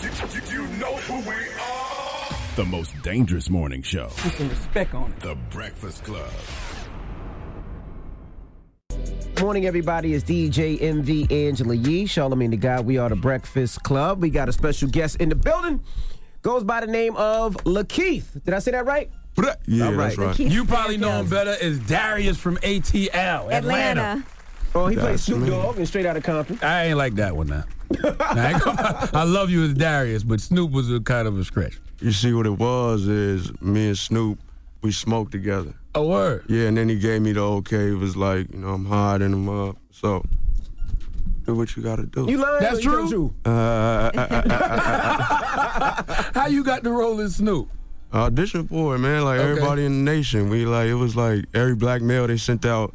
You know who we are. The most dangerous morning show. Put some respect on it. The Breakfast Club. Morning, everybody. It's DJ MV Angela Yee, Charlamagne the God. We are the Breakfast Club. We got a special guest in the building. Goes by the name of Lakeith. Did I say that right? Yeah, All right. that's right. You probably know him better as Darius from ATL, Atlanta. Oh, he plays That's Snoop me. Dogg and Straight Outta Compton. I ain't like that one now. I love you as Darius, but Snoop was a kind of a stretch. You see, what it was is me and Snoop, we smoked together. A word. Yeah, and then he gave me the okay. It was like, I'm hiding him up. So, do what you gotta do. You lying? That's or you true? telling the How you got the role as Snoop? Audition for it, man. Like, Okay. everybody in the nation. It was like every black male they sent out,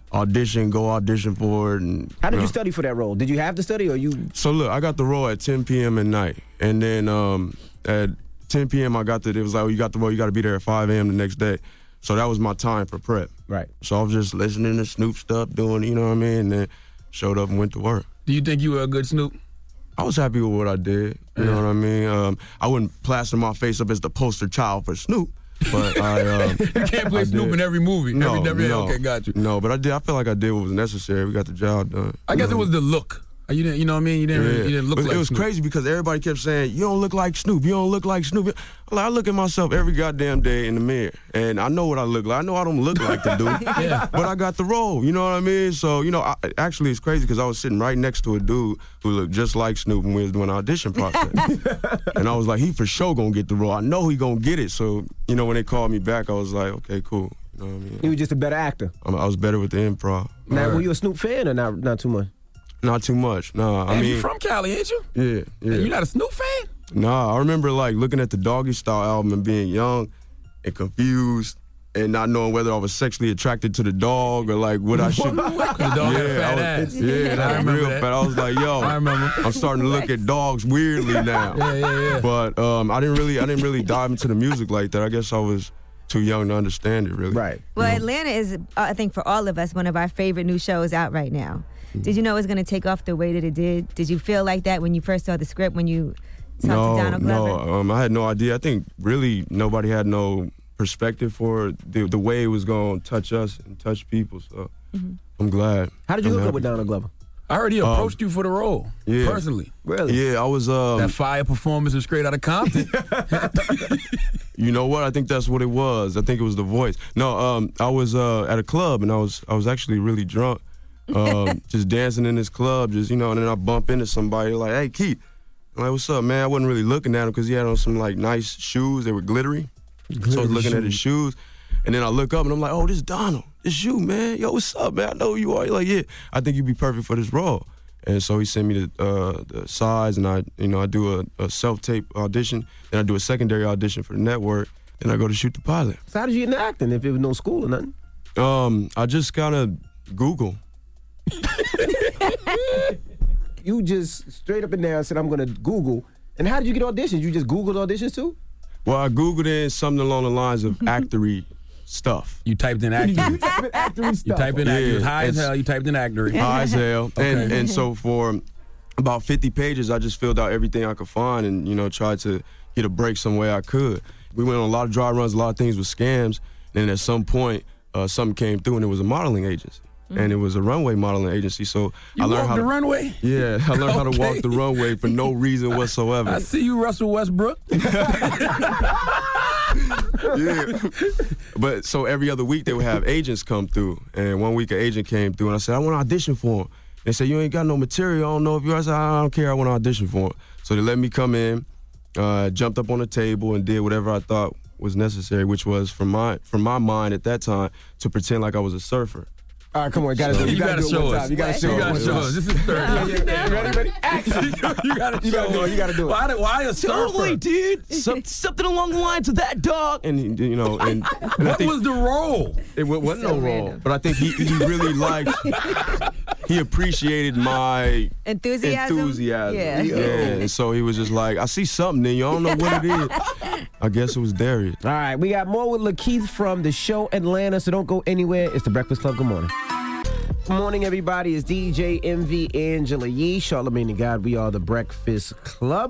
go audition for it. And, How did you know. study for that role? Did you have to study or you? So, look, I got the role at 10 p.m. at night. And then at 10 p.m. it was like, you got the role, you got to be there at 5 a.m. the next day. So that was my time for prep. Right. So I was just listening to Snoop stuff, doing, you know what I mean? And then showed up and went to work. Do you think you were a good Snoop? I was happy with what I did. You know what I mean? I wouldn't plaster my face up as the poster child for Snoop, but I. You can't play I Snoop did. in every movie. No, every, no. Okay, got you. No, but I did. I feel like I did what was necessary. We got the job done. I guess it was the look. You didn't, you know what I mean? You didn't look But like it was Snoop. crazy because everybody kept saying, you don't look like Snoop, you don't look like Snoop. I look at myself every goddamn day in the mirror, and I know what I look like. I know I don't look like the dude, Yeah. but I got the role, you know what I mean? So, actually it's crazy because I was sitting right next to a dude who looked just like Snoop when we was doing the audition process. And I was like, he for sure gonna get the role. I know he gonna get it. So, when they called me back, I was like, okay, cool. You know what I mean? You were just a better actor. I was better with the improv. Now, were you a Snoop fan or not too much? Not too much, nah. Man, you from Cali, ain't you? Yeah. You not a Snoop fan? Nah, I remember looking at the Doggy Style album and being young and confused and not knowing whether I was sexually attracted to the dog or what I should. The dog had a fat ass. Yeah, I that's remember real that. fat. I was like, yo, I remember. I'm starting to look at dogs weirdly now. Yeah. But I didn't really dive into the music like that. I guess I was too young to understand it, really. Right. Well, Atlanta is, I think, for all of us, one of our favorite new shows out right now. Did you know it was going to take off the way that it did? Did you feel like that when you first saw the script, when you talked to Donald Glover? No, I had no idea. I think really nobody had no perspective for the way it was going to touch us and touch people. So I'm glad. How did you I'm hook up happy. with Donald Glover? I heard he approached you for the role, yeah. personally. Really? Yeah, I was. That fire performance was Straight Outta Compton. You know what? I think that's what it was. I think it was the voice. No, I was at a club and I was actually really drunk, just dancing in this club, and then I bump into somebody like, "Hey, Keith," I'm like, "What's up, man?" I wasn't really looking at him because he had on some so shoes. They were glittery. So I was looking at his shoes, and then I look up and I'm like, "Oh, this is Donald. It's you, man. Yo, what's up, man? I know who you are." He's like, "Yeah, I think you'd be perfect for this role." And so he sent me the sides, and I do a self-tape audition, then I do a secondary audition for the network, then I go to shoot the pilot. So how did you get into acting if it was no school or nothing? I just kind of Google. You just straight up and down said, I'm going to Google. And how did you get auditions? You just Googled auditions too? Well, I Googled in something along the lines of actory stuff. You typed in actor. You type in actory You stuff. type in actor. Yeah, It was high as it's- hell. You typed in actor. High as hell. Okay. And so for about 50 pages, I just filled out everything I could find and, tried to get a break some way I could. We went on a lot of dry runs, a lot of things with scams. And then at some point, something came through and it was a modeling agency. And it was a runway modeling agency. So You I learned walked how the to runway? Yeah, I learned how to walk Okay. the runway for no reason whatsoever. I see you, Russell Westbrook. Yeah. But so every other week they would have agents come through. And one week an agent came through and I said, I want to audition for him. They said, you ain't got no material. I don't know if you are. I said, I don't care. I want to audition for him. So they let me come in, jumped up on the table and did whatever I thought was necessary, which was from my mind at that time to pretend like I was a surfer. All right, come on. You got to do it. You gotta do it show one us. time. You got to show You us. gotta show us. This is third. Ready? Action. You gotta You gotta do it. You gotta do it. Why a surfer? Totally, dude. Something along the lines of that dog. And and I What think was the role? it wasn't So no role. random. But I think he really liked. He appreciated my Enthusiasm? Yeah. Yeah. And so he was just like, I see something in you. I don't know what it is. I guess it was Darius. All right, we got more with Lakeith from the show Atlanta, so don't go anywhere. It's The Breakfast Club. Good morning. Good morning, everybody. It's DJ MV Angela Yee, Charlamagne the God. We are The Breakfast Club.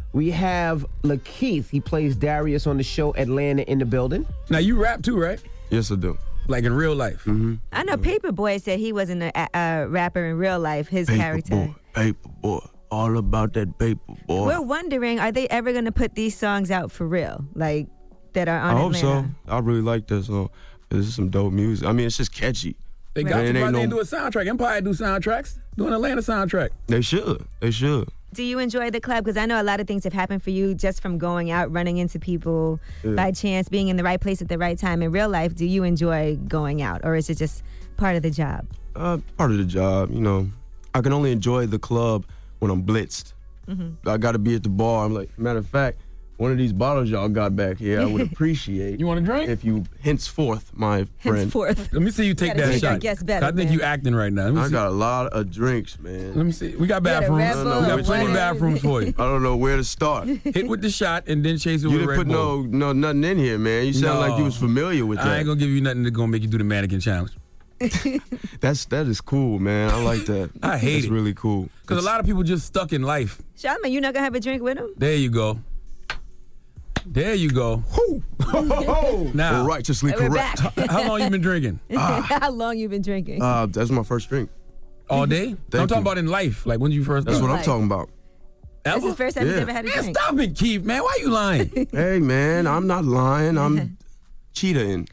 We have Lakeith. He plays Darius on the show Atlanta in the building. Now, you rap too, right? Yes, I do. Like in real life. Mm-hmm. I know Paperboy said he wasn't a rapper in real life, his character. Paperboy. All about that Paperboy. We're wondering, are they ever going to put these songs out for real? Like, that are on I hope Atlanta? so. I really like that song. This is some dope music. I mean, it's just catchy. They got to go out there and do a soundtrack. Empire do soundtracks. Do an Atlanta soundtrack. They should. They should. Do you enjoy the club? Because I know a lot of things have happened for you just from going out, running into people by chance, being in the right place at the right time. In real life, do you enjoy going out, or is it just part of the job? Part of the job. You know, I can only enjoy the club when I'm blitzed. I got to be at the bar. I'm like, matter of fact, one of these bottles y'all got back here, I would appreciate. You want a drink? If you, henceforth, my friend. Henceforth. Let me see you take Gotta that treat shot. our guests better, I think man. you acting right now. Let me I see. got a lot of drinks, man. Let me see. We got got a bathrooms. Red Bull, We got a plenty of water. bathrooms for you. I don't know where to start. Hit with the shot and then chase it You with a didn't Red put Bull. nothing in here, man. You sound like you was familiar with that. I ain't gonna give you nothing that's gonna make you do the mannequin challenge. That is cool, man. I like that. I hate It's it. really cool. Because a lot of people just stuck in life. Charlamagne, you not going to have a drink with him? There you go. There you go. Now, righteously We're correct. back. how long you been drinking? How long you been drinking? That's my first drink. All day? I'm talking you. about in life. Like when you first That's what I'm Life. talking about. This is the first time he's Yeah. ever had a Man, drink. stop it, Keith, man. Why you lying? Hey, man, I'm not lying. I'm cheetahing.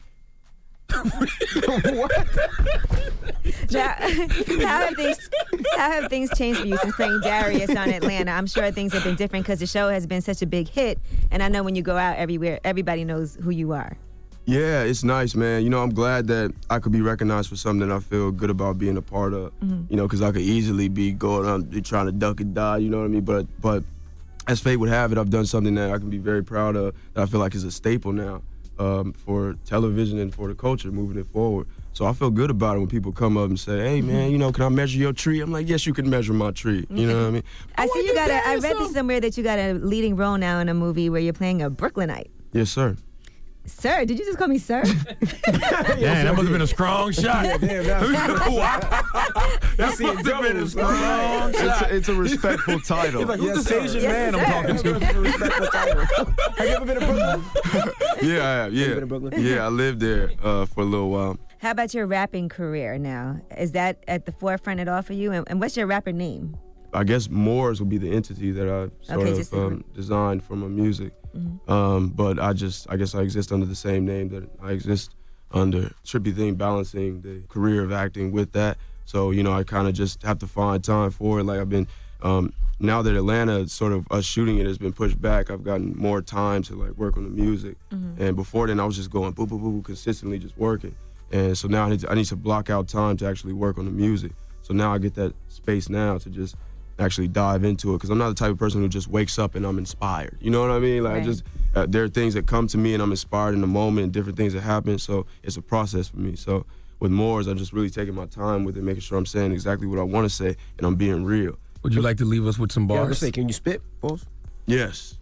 Now, how have things changed for you since playing Darius on Atlanta? I'm sure things have been different because the show has been such a big hit, and I know when you go out everywhere, everybody knows who you are. Yeah, it's nice, man. You know, I'm glad that I could be recognized for something that I feel good about being a part of. You know, because I could easily be going on trying to duck and die, you know what I mean? But as fate would have it, I've done something that I can be very proud of, that I feel like is a staple now for television and for the culture moving it forward. So I feel good about it when people come up and say, hey, man, you know, can I measure your tree? I'm like, yes, you can measure my tree. You know what I mean? I see you got I read this somewhere that you got a leading role now in a movie where you're playing a Brooklynite. Yes, sir. Sir, did you just call me sir? Damn, that must have been a strong shot. That must have been a strong shot. It's a respectful title. Who's this Asian Yes, man I'm talking to? Have you ever been to Brooklyn? Yeah, I have. been in Yeah, Brooklyn? yeah. I lived there for a little while. How about your rapping career now? Is that at the forefront at all for you? And what's your rapper name? I guess Moors would be the entity that I sort Okay, just the of group. designed for my music. But I guess I exist under the same name that I exist under. Trippy thing, balancing the career of acting with that. So, you know, I kind of just have to find time for it. Like I've been, now that Atlanta, sort of us shooting it has been pushed back, I've gotten more time to like work on the music. And before then I was just going boo, boo, boo, consistently just working. And so now I need to block out time to actually work on the music. So now I get that space now to just actually dive into it, because I'm not the type of person who just wakes up and I'm inspired. You know what I mean? Like, Right. I just there are things that come to me and I'm inspired in the moment, and different things that happen. So it's a process for me. So with Moors, I'm just really taking my time with it, making sure I'm saying exactly what I want to say and I'm being real. Would you like to leave us with some Yeah, I was bars? gonna say, can you spit, boss? Yes.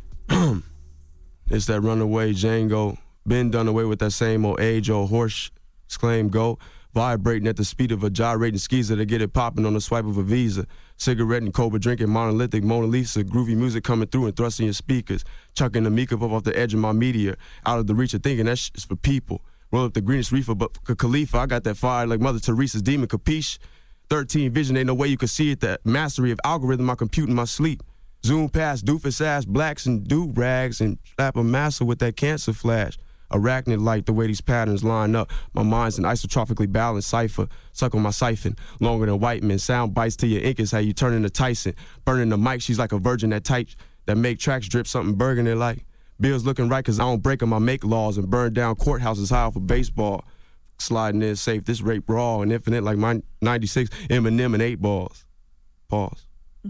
It's that runaway Django. Been done away with that same old age-old horse exclaim go. Vibrating at the speed of a gyrating skeezer to get it popping on the swipe of a Visa. Cigarette and Cobra drinking monolithic Mona Lisa. Groovy music coming through and thrusting your speakers. Chucking the meek up off the edge of my meteor. Out of the reach of thinking that shit's for people. Roll up the greenest reefer, but for Khalifa, I got that fire like Mother Teresa's demon, capiche? 13 vision, ain't no way you can see it. That mastery of algorithm I compute in my sleep. Zoom past doofus ass blacks and do-rags and slap a massa with that cancer flash. Arachnid like the way these patterns line up. My mind's an isotropically balanced cipher. Suck on my siphon, longer than white men. Sound bites to your ink is how you turn into Tyson. Burning the mic, she's like a virgin that tight, that make tracks drip something burgundy like. Bills looking right cause I don't break them, I make laws and burn down courthouses high off of baseball. Sliding in safe, this rape raw and infinite like my 96 Eminem and 8 balls. Pause.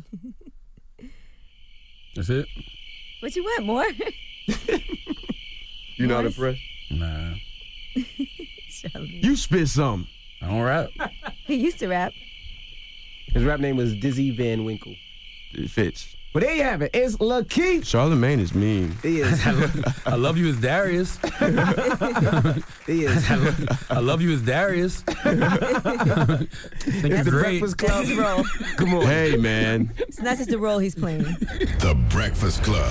That's it? What you want, more? You not Morris? impressed? Nah. You spit something. I don't rap. He used to rap. His rap name was Dizzy Van Winkle. It fits. Well, there you have it. It's Lakeith. Charlamagne is mean. He is. I love you as Darius. He is. I love you as Darius. Think you're It's the great. Breakfast That's Club. his role. Come on. Hey, man. So that's just the role he's playing. The Breakfast Club.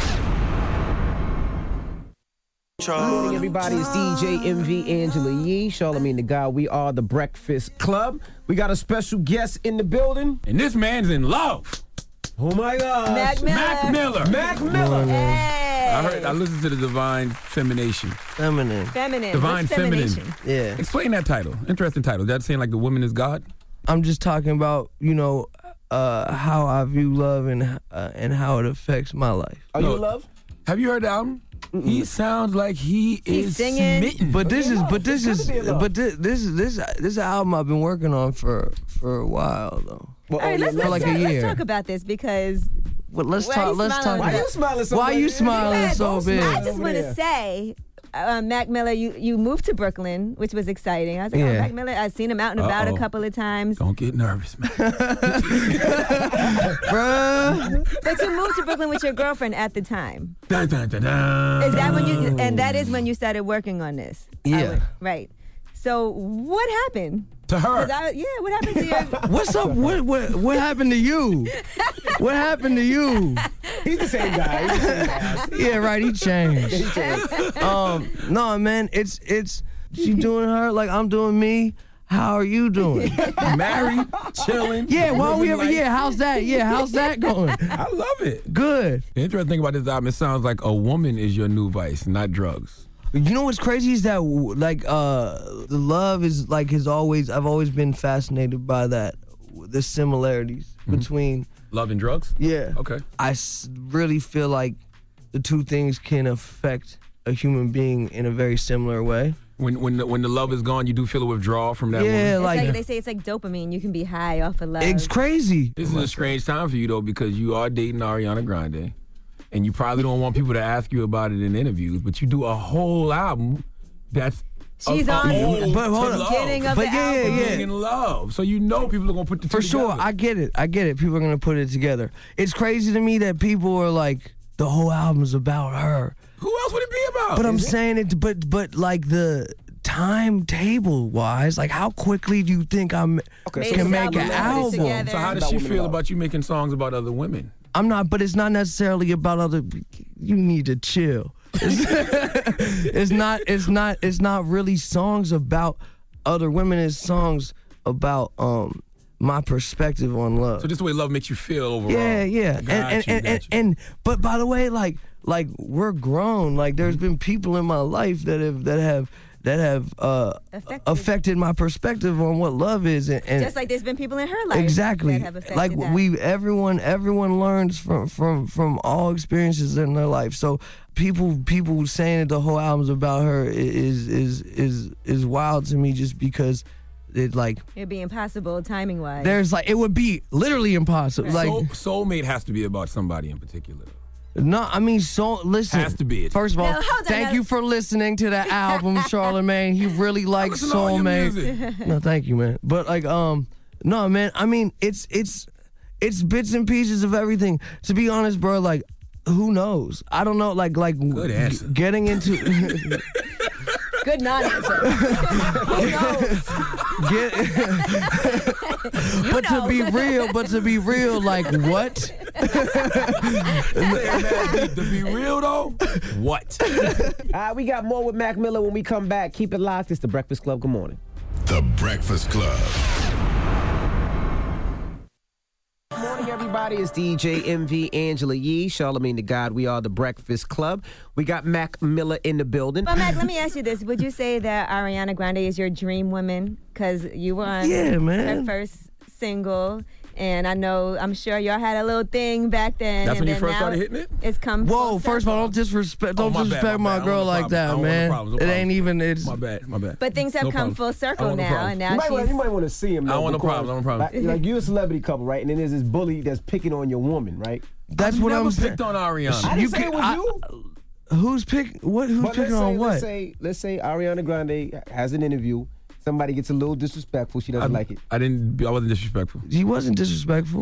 Good morning, everybody. It's DJ MV Angela Yee, Charlamagne the God. We are the Breakfast Club. We got a special guest in the building. And this man's in love. Oh my God. Mac Miller. Mac Miller. Mac Miller. Hey. I listened to the Divine Femination. Feminine. Feminine. Divine What's Feminine. femination? Yeah. Explain that title. Interesting title. Is that saying like the woman is God? I'm just talking about, how I view love and how it affects my life. Are you in love? Have you heard the album? He sounds like he He's is singing. smitten. But this is an album I've been working on for a while though. Well, All right, let's like a let's year. talk about this because But let's Why talk. you Let's smiling? talk. Why about- you smiling so Why big? you smiling Yeah, so don't big? smile. I just over want there. to say, Mac Miller, you moved to Brooklyn, which was exciting. I was like, oh, Yeah. Mac Miller, I've seen him out and about a Uh-oh. couple of times. Don't get nervous, man. Bruh. But you moved to Brooklyn with your girlfriend at the time. Dun, dun, dun, dun. Is that when you? And that is when you started working on this. Yeah. Right. So what happened? To her. 'Cause what happened to your? What's up? What happened to you? What happened to you? He's the same guy. He's the same guy. Yeah, right. He changed. No, man. It's she doing her like I'm doing me. How are you doing? Married, chilling. Yeah, why don't we ever? living life. Yeah, how's that? Yeah, how's that going? I love it. Good. The interesting thing about this album, it sounds like a woman is your new vice, not drugs. You know what's crazy is that the love is like I've always been fascinated by that, the similarities between. Love and drugs? Yeah. Okay. Really feel like the two things can affect a human being in a very similar way. When the love is gone, you do feel a withdrawal from that Yeah, woman? It's like, like they say, it's like dopamine. You can be high off of love. it's crazy. This is a strange time for you, though, because you are dating Ariana Grande. And you probably don't want people to ask you about it in interviews, but you do a whole album that's She's on ode But hold to on. love. beginning of But the yeah, album. yeah. Being in love. So you know people are going to put the two For sure, together. I get it. People are gonna put it together. It's crazy to me that people are like, the whole album's about her. Who else would it be about? But I'm saying it, but like the timetable wise, like how quickly do you think I Made can this make album, an put it album? together. So how does About she women feel love. about you making songs about other women? I'm not, but it's not necessarily about other. You need to chill. It's not really songs about other women. It's songs about my perspective on love. So just the way love makes you feel overall. Yeah. Got you. And but by the way, like we're grown. Like there's been people in my life that have affected my perspective on what love is, and Just like there's been people in her life exactly that have affected like that. everyone learns from all experiences in their life. So people saying that the whole album's about her is wild to me, just because it like It'd be impossible timing wise. there's like it would be literally impossible. Like Soulmate has to be about somebody in particular. no, I mean, so listen. Has to be it. First of all, No, hold on, thank now. you for listening to the album, Charlamagne. He really likes Listen to all your Soulmate. music. No, thank you, man. But like, no, man. I mean, it's bits and pieces of everything. To be honest, bro, like, who knows? I don't know. Like, Good answer. getting into Good non-answer. Who knows? but to be real, like, what? To be real though, what? We got more with Mac Miller when we come back. Keep it locked. It's the Breakfast Club. Good morning. The Breakfast Club. Good morning, everybody. It's DJ MV Angela Yee, Charlamagne the God. We are the Breakfast Club. We got Mac Miller in the building. Well, Mac, let me ask you this. Would you say that Ariana Grande is your dream woman? Because you were on Yeah, man. her first single. And I'm sure y'all had a little thing back then. That's and when you then first now started hitting it? It's come Whoa! full First of all, circle. don't my bad, disrespect my my bad. girl I don't like want that, no man. problems, no It ain't even. It's My bad. But things have No come problem. full I circle want no now, problem. and now You she's. might want to see him. I though, don't want no because, problem, no problem. Like you're a celebrity couple, right? And then there's this bully that's picking on your woman, right? that's I've what never I'm saying. picked on Ariana. I didn't say it was you. Who's picking? What? Who's But picking on what? Let's say Ariana Grande has an interview. Somebody gets a little disrespectful. She doesn't like it. I wasn't disrespectful. He wasn't disrespectful.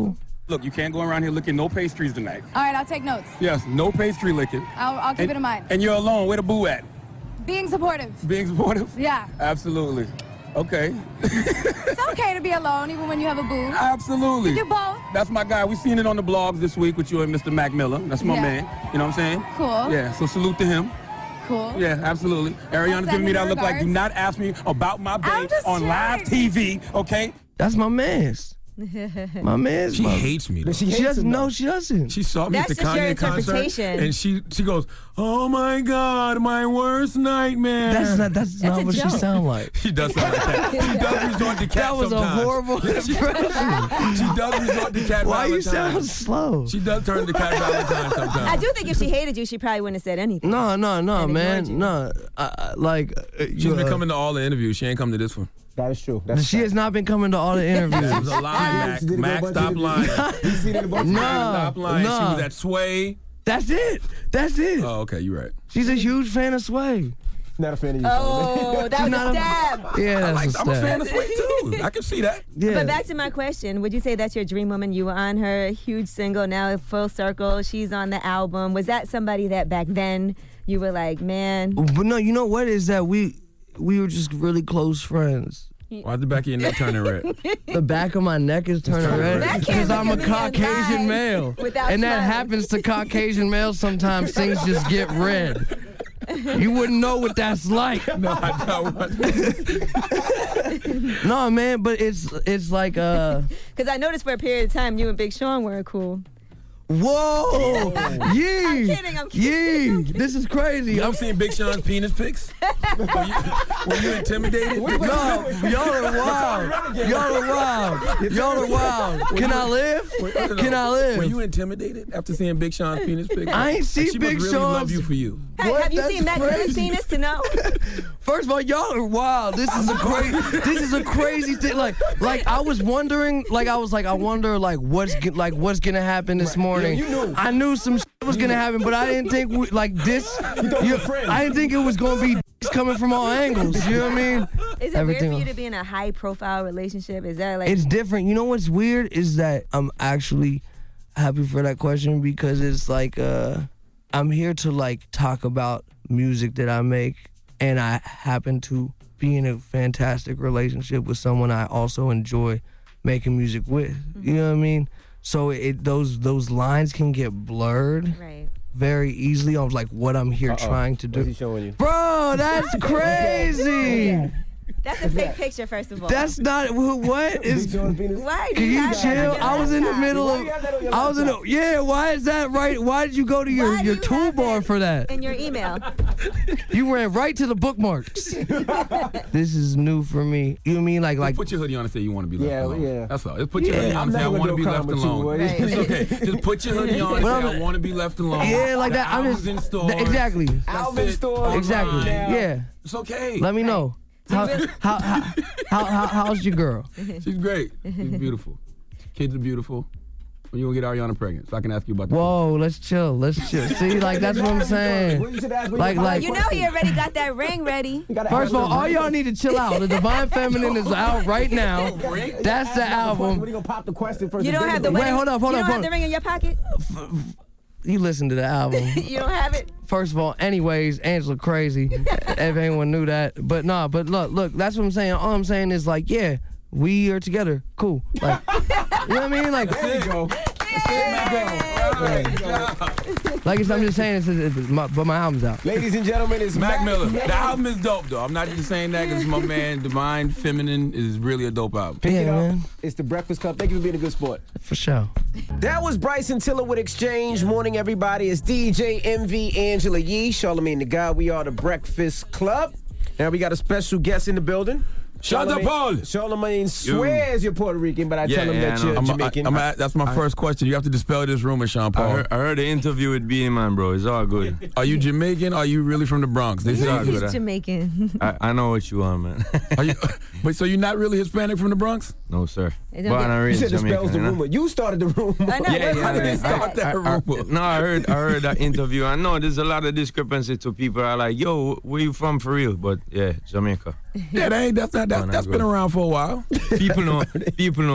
Look, you can't go around here licking no pastries tonight. All right, I'll take notes. Yes, no pastry licking. I'll keep it in mind. And you're alone. Where the boo at? Being supportive. Being supportive? Yeah. Absolutely. Okay. It's okay to be alone even when you have a boo. Absolutely. You do both. That's my guy. We seen it on the blogs this week with you and Mr. Mac Miller. That's my man. You know what I'm saying? Cool. Yeah, so salute to him. Cool. Yeah, absolutely. Ariana's giving me that look like, do not ask me about my babe on live TV, okay? That's my man's. My man's. She hates me, though. She doesn't. No, she doesn't. She saw me That's at the just your Kanye concert, interpretation. and she goes, "Oh my God, my worst nightmare." That's not what she sound like. She does sound like that. She does resort to cat That was sometimes. a horrible impression. She does resort to cat Why you Valentine. sound slow? She does turn to cat Valentine sometimes. I do think if she hated you, she probably wouldn't have said anything. No, ignored man. you. No. She's been coming to all the interviews. She ain't come to this one. That is true. That's She has not been coming to all the interviews. That was a lie, Mac. Mac, stop lying. He's seen it a bunch of times. Stop lying. She was at Sway. That's it. That's it. Oh, okay, you're right. She's a huge fan of Sway. Not a fan of you. Oh, that was a stab. Yeah, that's I'm a fan of Sway too. I can see that. Yeah. But back to my question, would you say that's your dream woman? You were on her huge single, now full circle. She's on the album. Was that somebody that back then you were like, man? But no, you know what is that we were just really close friends. Why's the back of your neck turning red? The back of my neck is turning red That can't because I'm a look at me and Caucasian lie male, without and that smiling. happens to Caucasian males sometimes. Things just get red. You wouldn't know what that's like. No, I don't. No, man, but it's like Because I noticed for a period of time you and Big Sean weren't cool. whoa, yee, I'm kidding. yee. This is crazy. You ever seen Big Sean's penis pics? Were you intimidated? No, y'all are wild. Y'all are wild. Y'all are wild. Can I live? Can I live? Were you intimidated after seeing Big Sean's penis pics? I ain't see she Big must really love Sean's- you for you. Hey, What? have you That's seen Mac Miller's crazy. penis to know? First of all, y'all are wild. This is a crazy. This is a crazy thing. Like I was wondering. I wonder what's gonna happen this morning. you knew. I knew some shit was gonna happen, but I didn't think this. I didn't think it was gonna be coming from all angles. You know what I mean? Is it Everything weird for you else. to be in a high profile relationship? Is that like It's different. You know what's weird is that I'm actually happy for that question because it's like I'm here to like talk about music that I make, and I happen to be in a fantastic relationship with someone I also enjoy making music with. You know what I mean? So those lines can get blurred right? very easily on like what I'm here trying to What's he do. showing you? Bro, that's crazy. That's a fake picture, first of all. That's not what is. Why? Can you have that chill? on your I was in the laptop? middle of. I was in the. Yeah, why is that right? Why did you go to Why your do you have toolbar that for that? in your email. You ran right to the bookmarks. This is new for me. You mean like Put your hoodie on and say you want to be left Yeah, alone. yeah. That's all. Just put your hoodie on I'm and say I never want to gonna be do a left crime with you, alone. boy. Right. It's okay. Just put your hoodie on and But say I'm- I want to be left alone. Yeah, like The that. I'm album's just in stores. exactly. That's Album it. store. Exactly. Online. Yeah. It's okay. Let me know. How's your girl? She's great. She's beautiful. Kids are beautiful. When you gonna get Ariana pregnant, so I can ask you about the Whoa, let's chill. Let's chill. See, like that's what I'm saying. Well, you should ask me Like- about like- You know he already got that ring ready. You gotta First of ask all, him. y'all need to chill out. The Divine Feminine is out right now. That's the When album. you gonna pop the question first? You don't have the Wait, wedding. hold up, You hold don't up, have hold the up. ring in your pocket. You listen to the album. You don't have it. First of all, anyways, Angela crazy. If anyone knew that. But nah, but look, that's what I'm saying. All I'm saying is like, yeah, we are together. Cool. Like, you know what I mean? Like, There you go. like I'm just saying, but my album's out. Ladies and gentlemen, it's Mac Miller. The album is dope, though. I'm not just saying that because my man, Divine Feminine, is really a dope album. Pick it Yeah, up. man. It's the Breakfast Club. Thank you for being a good sport. For sure. That was Bryson Tiller with Exchange. Morning, everybody. It's DJ MV Angela Yee, Charlamagne the God. We are the Breakfast Club. Now we got a special guest in the building. Shut up, Paul. Charlamagne swears you're Puerto Rican, but I tell him that I know. you're Jamaican. That's my first question. You have to dispel this rumor, Sean Paul. I heard the interview with Beanie Man, bro. It's all good. Are you Jamaican? Or are you really from the Bronx? They say all you- good. He's Jamaican. I know what you want, man. Are you, wait, so you're not really Hispanic from the Bronx? No, sir. It But don't I'm get- you raised said dispels Jamaican, the you know? rumor. You started the rumor. I know. Yeah, How did yeah, it start? that rumor. No, I heard that interview. I know there's a lot of discrepancy to people are like, yo, where you from for real? But yeah, Jamaica. Yeah, that's been around for a while. People know.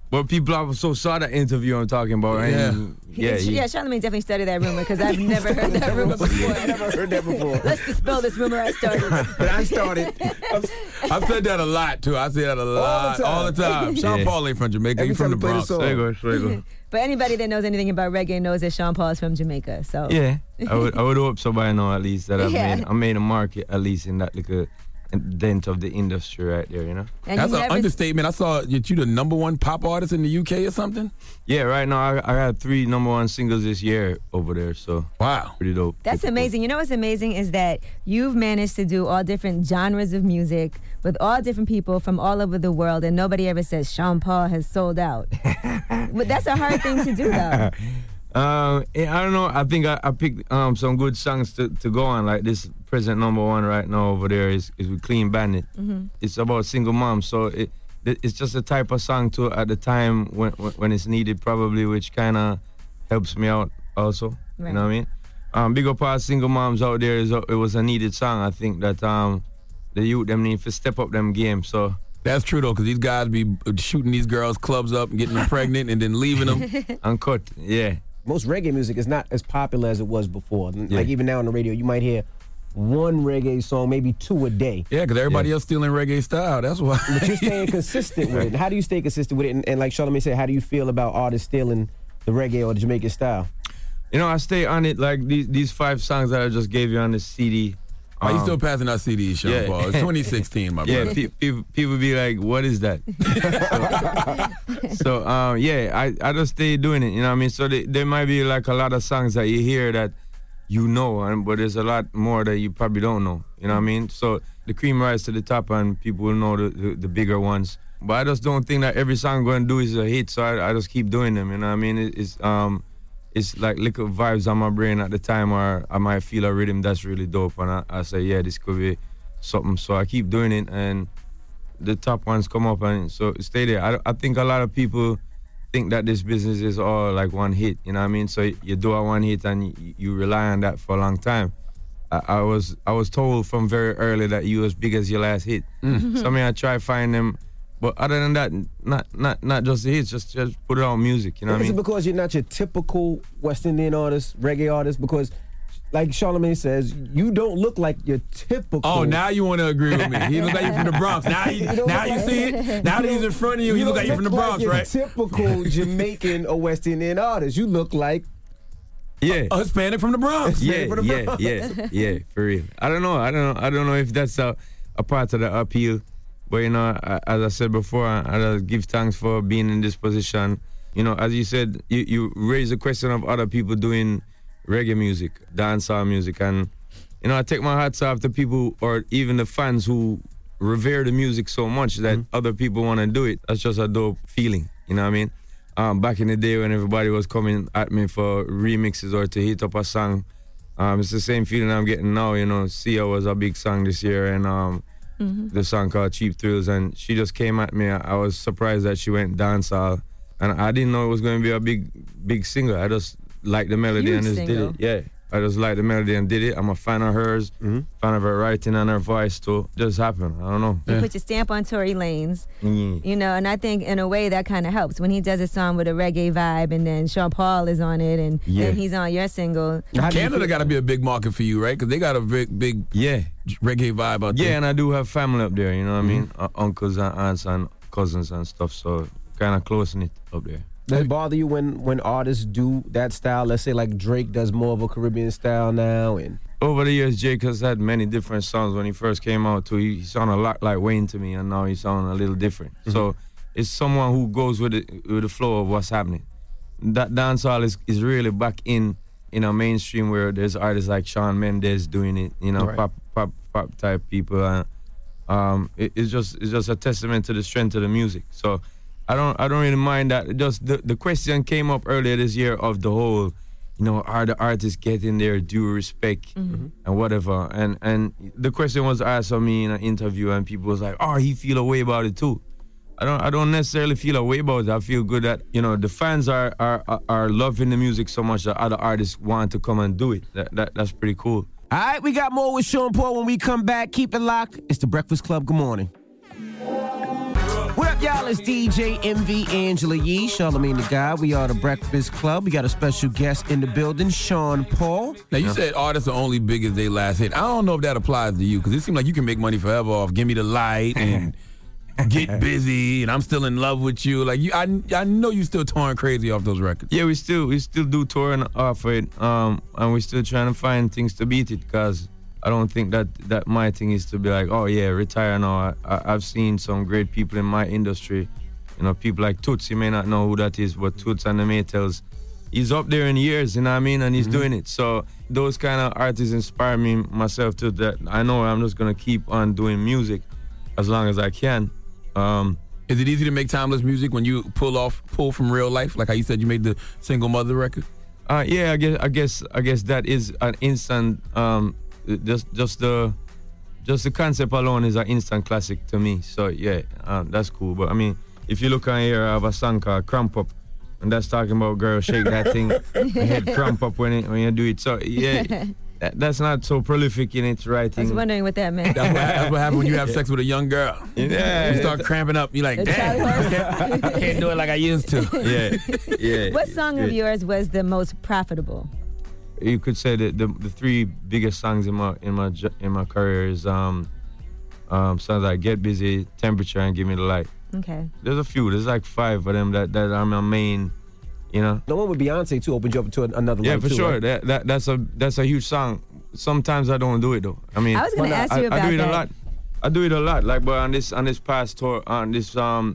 But people also saw that interview I'm talking about. And Charlamagne definitely studied that rumor because I've never heard that rumor before. I never heard that before. Let's dispel this rumor I started. But I started. I've said that a lot, too. I say that a lot. All the time. Sean Paul ain't from Jamaica. He's from the Bronx. But anybody that knows anything about reggae knows that Sean Paul is from Jamaica. So yeah, I would hope somebody know at least that I made a market at least in that little dent of the industry right there, you know. And that's an understatement. I saw you the #1 pop artist in the UK or something. Yeah, right now I got 3 #1 singles this year over there. So wow, pretty dope. That's amazing. You know what's amazing is that you've managed to do all different genres of music with all different people from all over the world, and nobody ever says Sean Paul has sold out. But that's a hard thing to do, though. I don't know. I think I picked some good songs to go on. Like this present #1 right now over there is with Clean Bandit. Mm-hmm. It's about single moms, so it's just a type of song to at the time when it's needed probably, which kind of helps me out also. Right. You know what I mean? Big up our single moms out there. It was a needed song. I think that the youth them need to step up them game. So. That's true, though, because these guys be shooting these girls' clubs up and getting them pregnant and then leaving them. Uncut, yeah. Most reggae music is not as popular as it was before. Like even now on the radio, you might hear one reggae song, maybe 2 a day. Yeah, because everybody else stealing reggae style. That's why. But you're staying consistent with it. How do you stay consistent with it? And like Charlamagne said, how do you feel about artists stealing the reggae or the Jamaican style? You know, I stay on it like these 5 songs that I just gave you on the CD. Why you still passing out CDs, Sean Paul? It's 2016, my brother. Yeah, people be like, what is that? So, I just stay doing it, you know what I mean? So there might be like a lot of songs that you hear that you know, but there's a lot more that you probably don't know, you know what I mean? So the cream rise to the top and people will know the bigger ones. But I just don't think that every song I'm going to do is a hit, so I just keep doing them, you know what I mean? It's like little vibes on my brain at the time, or I might feel a rhythm that's really dope, and I say, yeah, this could be something. So I keep doing it, and the top ones come up, and so stay there. I think a lot of people think that this business is all like one hit, you know what I mean? So you do a one hit, and you rely on that for a long time. I was told from very early that you as big as your last hit. So I mean, I try to find them. But other than that, not just the hits, just put it on music, you know what I mean? Is it because you're not your typical West Indian artist, reggae artist? Because, like Charlamagne says, you don't look like your typical... Oh, now you want to agree with me. He looks like you from the Bronx. Now you see it? Now that he's in front of you, he look like you from the Bronx, right? Typical Jamaican or West Indian artist. You look like... a Hispanic from the Bronx. Yeah, for real. I don't know if that's a part of the appeal. But, you know, as I said before, I give thanks for being in this position. You know, as you said, you raise the question of other people doing reggae music, dancehall music. And, you know, I take my hats off to people or even the fans who revere the music so much that other people want to do it. That's just a dope feeling, you know what I mean? Back in the day when everybody was coming at me for remixes or to hit up a song, it's the same feeling I'm getting now, you know. Sia was a big song this year, and... the song called Cheap Thrills, and she just came at me. I was surprised that she went dancehall, and I didn't know it was going to be a big singer. I just liked the melody and just did it. Yeah, I just liked the melody and did it. I'm a fan of hers, fan of her writing and her voice too. It just happened. I don't know. You put your stamp on Tory Lanez, you know, and I think in a way that kind of helps when he does a song with a reggae vibe, and then Sean Paul is on it, and then he's on your single. Canada got to be a big market for you, right? Because they got a big reggae vibe out there. Yeah, and I do have family up there, you know what I mean? Uncles and aunts and cousins and stuff, so kind of close-knit up there. Does it bother you when artists do that style? Let's say like Drake does more of a Caribbean style now. And over the years, Drake has had many different songs. When he first came out, too, he sounded a lot like Wayne to me, and now he sounds a little different. So it's someone who goes with the flow of what's happening. That dancehall is really back in a mainstream where there's artists like Shawn Mendes doing it, you know, pop type people. It's just a testament to the strength of the music. So I don't really mind that. Just the question came up earlier this year of the whole, you know, are the artists getting their due respect and whatever. And the question was asked of me in an interview, and people was like, oh, he feel a way about it too. I don't necessarily feel a way about it. I feel good that, you know, the fans are loving the music so much that other artists want to come and do it. That's pretty cool. All right, we got more with Sean Paul when we come back. Keep it locked. It's the Breakfast Club. Good morning. What up, up, y'all? It's DJ MV Angela Yee, Charlamagne the God. We are the Breakfast Club. We got a special guest in the building, Sean Paul. Now, you said artists are only big as they last hit. I don't know if that applies to you, because it seems like you can make money forever off Give Me the Light and Get Busy and I'm Still in Love with You. Like, I know you still touring crazy off those records. Yeah, we still do touring off it, and we're still trying to find things to beat it, because I don't think that my thing is to be like, oh yeah, retire now. I've seen some great people in my industry. You know, people like Toots, you may not know who that is, but Toots and the Maytals, he's up there in years, you know what I mean? And he's doing it. So those kind of artists inspire me myself too, that I know I'm just going to keep on doing music as long as I can. Is it easy to make timeless music when you pull from real life? Like how you said you made the Single Mother record? Yeah, I guess that is an instant, just the concept alone is an instant classic to me. So yeah, that's cool. But I mean, if you look on here, I have a song called Cramp Up, and that's talking about girl shake that thing, head cramp up when you do it. So yeah, that's not so prolific in its writing. I was wondering what that meant. That's what happens when you have sex with a young girl. Yeah, you start cramping up. You're like, damn, I can't do it like I used to. Yeah. What song of yours was the most profitable? You could say that the three biggest songs in my career is songs like Get Busy, Temperature, and Give Me the Light. Okay. There's a few. There's like 5 of them that are my main, you know. The one with Beyonce too opened you up to another. Yeah, light for too, sure. Right? That's a huge song. Sometimes I don't do it though. I mean, I was going to ask you about I do it that. a lot. I do it a lot. Like, but on this past tour, on this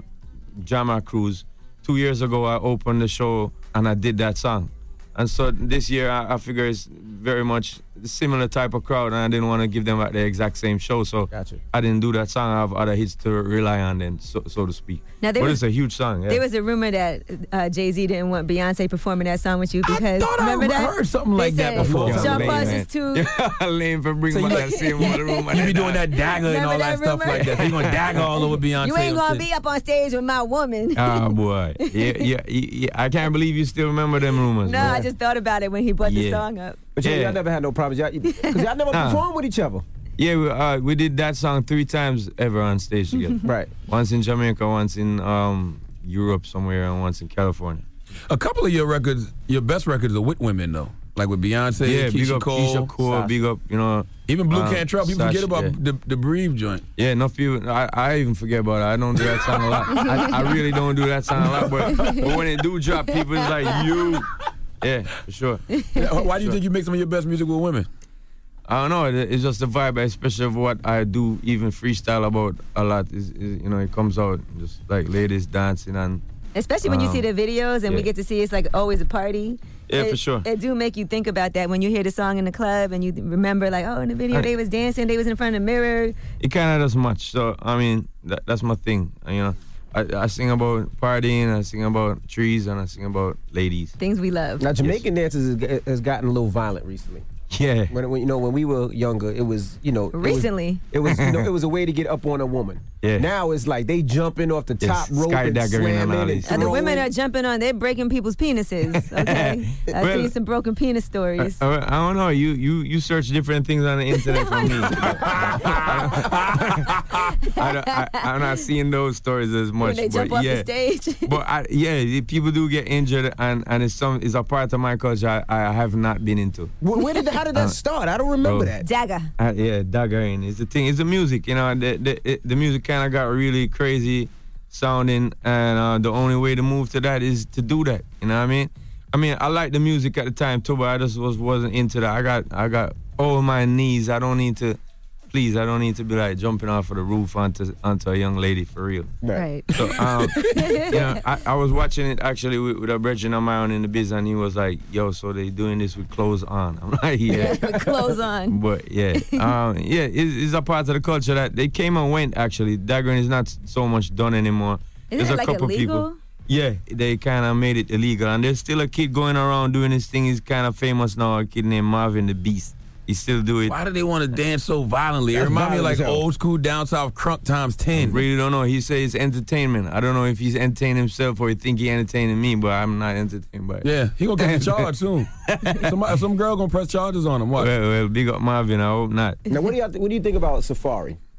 Jama cruise, 2 years ago, I opened the show and I did that song. And so this year, I figure it's very much a similar type of crowd, and I didn't want to give them the exact same show, so Gotcha. I didn't do that song. I have other hits to rely on then, so to speak. Now, but it's a huge song. Yeah. There was a rumor that Jay-Z didn't want Beyonce performing that song with you because remember that? I heard something like that before. Sean Paul is too. Lame for bringing that same other room. You be doing that dagger and Remember all that that stuff rumor? like that. So you gonna dagger all over Beyonce. You ain't gonna be up on stage with my woman. Oh boy, yeah. I can't believe you still remember them rumors. No, man. I just thought about it when he brought the song up. But y'all never had no problems, because y'all never performed with each other. Yeah, we did that song 3 times ever on stage together. Right. Once in Jamaica, once in Europe somewhere, and once in California. A couple of your records, your best records are with women though, like with Beyonce, Yeah, Keisha big up Cole, Keisha Cole, Sasha. big up, you know. Even Blue Can't Trap. People forget Sasha, about the Breathe joint. Yeah, enough people. I even forget about it. I don't do that song a lot. I really don't do that song a lot. But when it do drop, people is like, you. Yeah, for sure. Why do you think you make some of your best music with women? I don't know. It's just the vibe, especially of what I do, even freestyle about a lot. Is you know, it comes out just like ladies dancing and. Especially when you see the videos and we get to see it's like always a party. Yeah, for sure. It do make you think about that when you hear the song in the club and you remember like, oh, in the video they was dancing, they was in front of the mirror. It kind of does much. So I mean, that's my thing. You know, I sing about partying, I sing about trees, and I sing about ladies. Things we love. Now Jamaican dances has gotten a little violent recently. Yeah. When we were younger, it was recently. It was it was a way to get up on a woman. Yeah. Now it's like they jumping off the top rope and skydaggering slamming and all and this. And the women throwing. are jumping on, they're breaking people's penises. Okay, I've Well, seen some broken penis stories. I don't know. You search different things on the internet from me. I'm not seeing those stories as much. When they jump but off yeah. the stage. But people do get injured, and it's a part of my culture I have not been into. How did that start? I don't remember that. Dagger. Yeah, daggering is the thing. It's the music, you know. The music kind of got really crazy sounding, and the only way to move to that is to do that. You know what I mean? I liked the music at the time too, but I just wasn't into that. I got all my knees. I don't need to be like jumping off of the roof onto a young lady for real. Right. So, you know, I was watching it actually with a brethren of mine in the biz, and he was like, "Yo, so they doing this with clothes on?" I'm like, "Yeah, with clothes on." But yeah, it's a part of the culture that they came and went. Actually, daggering is not so much done anymore. Isn't it like illegal? Yeah, they kind of made it illegal, and there's still a kid going around doing this thing. He's kind of famous now. A kid named Marvin the Beast. He still do it. Why do they want to dance so violently? It That's reminds me of violent like as hell. old school down south crunk times 10. I really don't know. He says it's entertainment. I don't know if he's entertaining himself or he think he entertaining me, but I'm not entertained by it. Yeah, he gonna get in charge soon. Some girl gonna press charges on him. What? Well, big up Marvin. I hope not. Now, what do you think about Safari?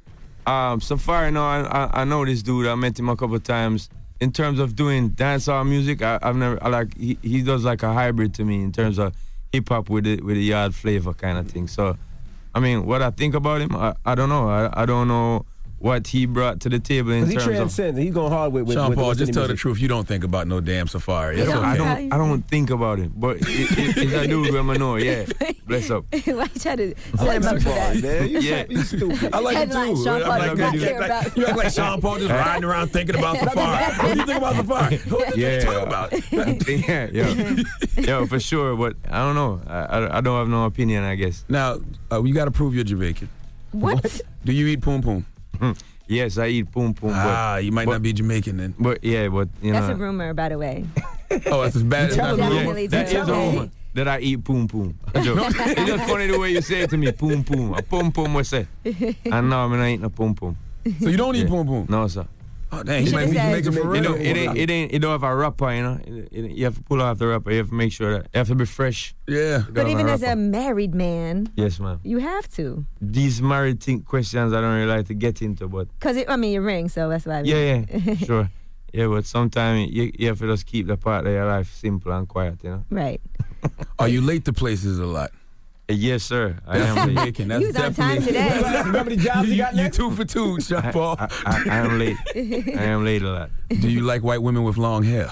Safari, no, I know this dude. I met him a couple of times. In terms of doing dancehall music, he does like a hybrid to me in terms of hip hop with the yard flavor kind of thing. So, I mean, what I think about him, I don't know. I don't know what he brought to the table in terms of. He transcends. He's going hard with Sean Paul, just tell music. the truth. You don't think about no damn Safari. It's I okay. don't think about it, but it's a dude when I know. Yeah, bless up. Why you try to I like set him up for Safari, that? man. Yeah. You stupid. I like it Headline, too. Sean Paul I'm does like, not you care act about- you act like Sean Paul just riding around thinking about Safari. What do you think about Safari? What Yeah. you talking about? yeah, for sure. But I don't know. I don't have no opinion, I guess. Now, you got to prove you're Jamaican. What? Do you eat poom poom? Yes, I eat poom poom. You might not be Jamaican then. But you That's know. a rumor, by the way. Oh, that's as bad as Tell that. him, Yeah. Definitely That do. is a rumor that I eat poom poom. It's just funny the way you say it to me, poom poom. A poom poom was say. And now I'm not eating a poom poom. So you don't eat poom poom? No, sir. Oh, dang, he Should've might be said- Jamaican for real. It don't have a wrapper, you know. You have to pull off the wrapper. You have to make sure that you have to be fresh. Yeah. But even as a wrapper. married man, Yes, ma'am. you have to. These married questions I don't really like to get into, but Because, your ring, so that's why. yeah, sure. Yeah, but sometimes you have to just keep the part of your life simple and quiet, you know. Right. Are you late to places a lot? Yes, sir. I That's am late. Jamaican. That's You was on time definitely- today. Remember the jobs you got You next? 2 for 2, Sean Paul. I am late. I am late a lot. Do you like white women with long hair?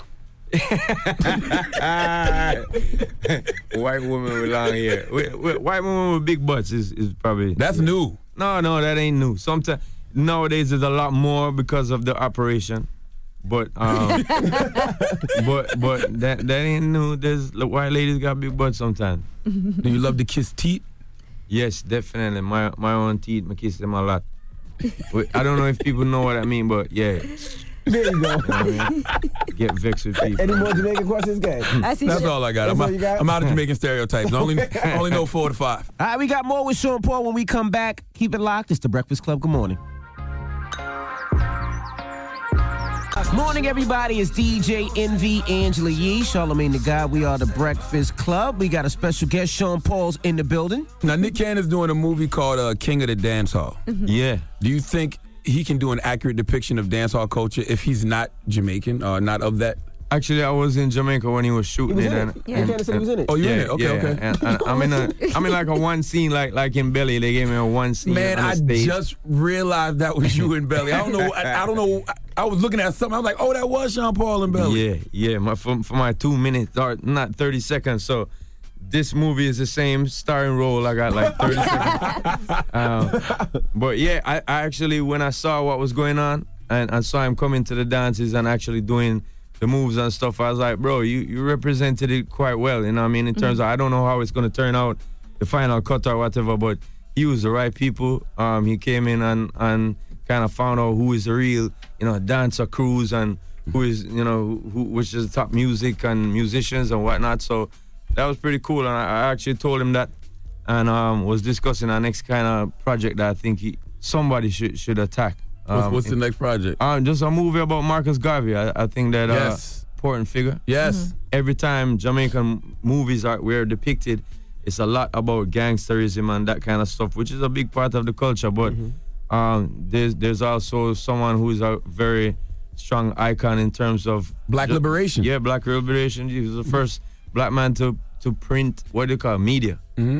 White woman with long hair. White woman with big butts is probably. That's new. No, that ain't new. Sometimes nowadays there's a lot more because of the operation. But but that ain't new. There's white ladies got big butts sometimes. Do you love to kiss teeth? Yes, definitely. My own teeth, I kiss them a lot. I don't know if people know what I mean, but yeah. There you go. You know what I mean? Get vexed with people. Any more Jamaican questions, guys? I see. That's all I got. That's all you got? I'm out of Jamaican stereotypes. I only know 4 to 5. All right, we got more with Sean Paul when we come back. Keep it locked. It's The Breakfast Club. Good morning. Morning, everybody. It's DJ Envy, Angela Yee, Charlamagne the God. We are The Breakfast Club. We got a special guest, Sean Paul's in the building. Now, Nick Cannon's doing a movie called King of the Dance Hall. Yeah. Do you think he can do an accurate depiction of dancehall culture if he's not Jamaican or not of that? Actually, I was in Jamaica when he was shooting He was it. in it. Yeah, Candace said he was in it. Oh, you in Yeah, it? Okay, yeah. okay. And I'm in like a one scene, like in Belly. They gave me a one scene. Man, on the I stage. just realized that was you in Belly. I don't know. I don't know. I was looking at something. I was like, oh, that was Sean Paul in Belly. Yeah. For my 2 minutes, or not 30 seconds. So this movie is the same starring role. I got like 30 seconds. But yeah, I actually, when I saw what was going on and I saw him coming to the dances and actually doing the moves and stuff, I was like, bro, you represented it quite well. You know what I mean? In terms of, I don't know how it's going to turn out, the final cut or whatever, but he was the right people. He came in and kind of found out who is the real, dancer crews and who is, which is the top music and musicians and whatnot. So that was pretty cool. And I actually told him that and was discussing our next kind of project that I think somebody should attack. What's the next project? Just a movie about Marcus Garvey. I think that Yes. important figure. Yes. Every time Jamaican movies were depicted, it's a lot about gangsterism and that kind of stuff, which is a big part of the culture. But there's also someone who is a very strong icon in terms of Black liberation. Yeah, Black liberation. He was the first black man to print what do you call media.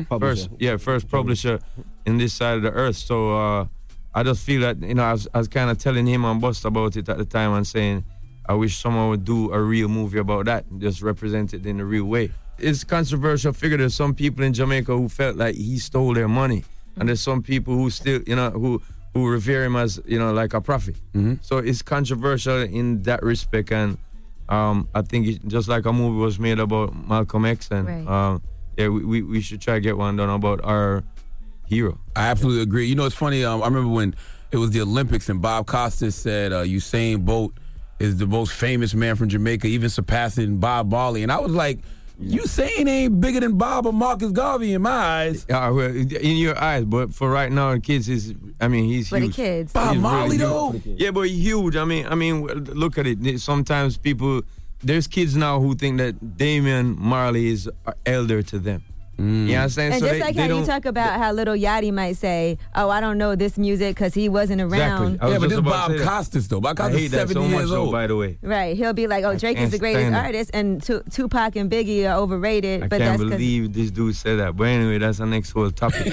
First publisher in this side of the earth. So I just feel that I was kind of telling him and Bust about it at the time and saying I wish someone would do a real movie about that, just represent it in a real way. It's a controversial figure. There's some people in Jamaica who felt like he stole their money, and there's some people who still who revere him as like a prophet. So it's controversial in that respect, and I think just like a movie was made about Malcolm X, and Right. we should try to get one done about our hero. I absolutely agree. It's funny. I remember when it was the Olympics and Bob Costas said Usain Bolt is the most famous man from Jamaica, even surpassing Bob Marley. And I was like, Usain ain't bigger than Bob or Marcus Garvey in my eyes. Well, in your eyes, but for right now, the kids he's For the huge. kids. Bob He's Marley, really though? huge. Yeah, but he's huge. I mean, look at it. Sometimes there's kids now who think that Damian Marley is elder to them. You know what I'm saying? And so just like how you talk about how Little Yachty might say, "Oh, I don't know this music because he wasn't around." Exactly. Yeah, but this Bob Costas though. Bob Costas is 70 years old. By the way. Right. He'll be like, "Oh, Drake is the greatest artist, and Tupac and Biggie are overrated." I but can't that's believe this dude said that. But anyway, that's the next whole topic.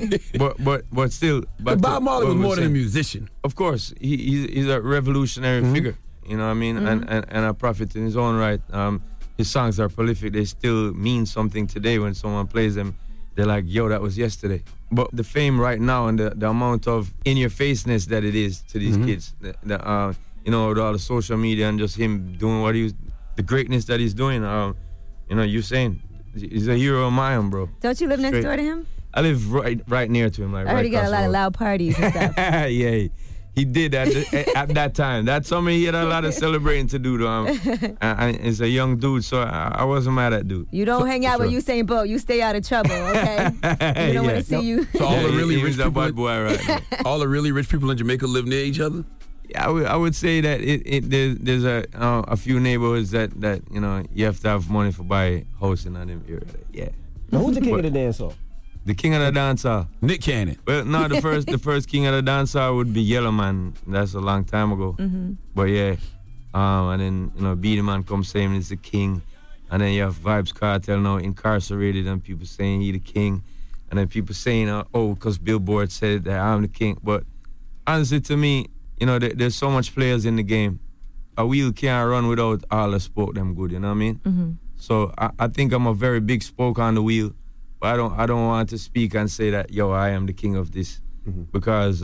but still, But Bob Marley was more than a musician. Of course, he's a revolutionary figure. You know what I mean? And a prophet in his own right. His songs are prolific. They still mean something today when someone plays them. They're like, yo, that was yesterday. But the fame right now and the amount of in-your-faceness that it is to these kids, you know, with all the social media and just him doing what the greatness that he's doing, you know, you're saying, he's a hero of mine, bro. Don't you live next door to him? I live right near to him. Like, I heard he got a lot of loud parties and stuff. Yeah, he did at that time. That summer he had a lot of celebrating to do. And he's a young dude, so I wasn't mad at dude. You don't hang out with Usain Bolt. You stay out of trouble, okay? We don't want to see you. So all the really rich people, bad boy right now. All the really rich people in Jamaica live near each other. Yeah, I would say that there's a few neighborhoods that you know you have to have money for buy house in them area. Yeah. Now, who's the king of the dance hall? The king of the dancehall, Nick Cannon. Well, no, the first king of the dancehall would be Yellow Man. That's a long time ago. But yeah, and then you know Beenie Man comes saying he's the king, and then you have Vybz Kartel now incarcerated, and people saying he the king, and then people saying because Billboard said that I'm the king. But honestly, to me, you know, there's so much players in the game. A wheel can't run without all the spoke them good. You know what I mean? So I think I'm a very big spoke on the wheel. I don't want to speak and say that, yo, I am the king of this, because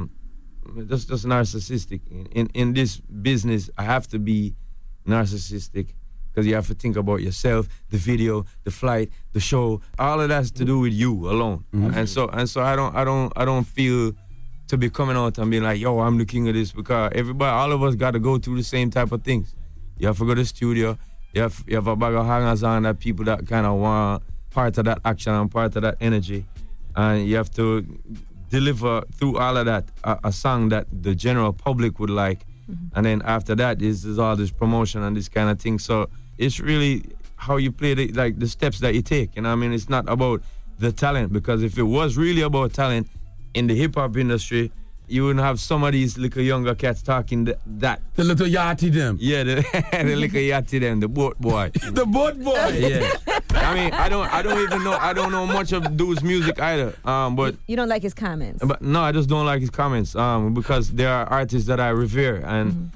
just narcissistic. In this business, I have to be narcissistic because you have to think about yourself, the video, the flight, the show. All of that's to do with you alone. And so I don't feel to be coming out and being like, yo, I'm the king of this, because all of us got to go through the same type of things. You have to go to the studio. You have a bag of hangers on that people that kind of want part of that action and part of that energy, and you have to deliver through all of that a song that the general public would like, and then after that is all this promotion and this kind of thing. So it's really how you play the steps that you take. You know what I mean? It's not about the talent, because if it was really about talent in the hip-hop industry, you wouldn't have some of these little younger cats talking that. The little yachty them. Yeah, the little yachty them, the boat boy. The boat boy. Yeah. I mean, I don't even know. I don't know much of dude's music either. But you don't like his comments. But no, I just don't like his comments. Because there are artists that I revere, and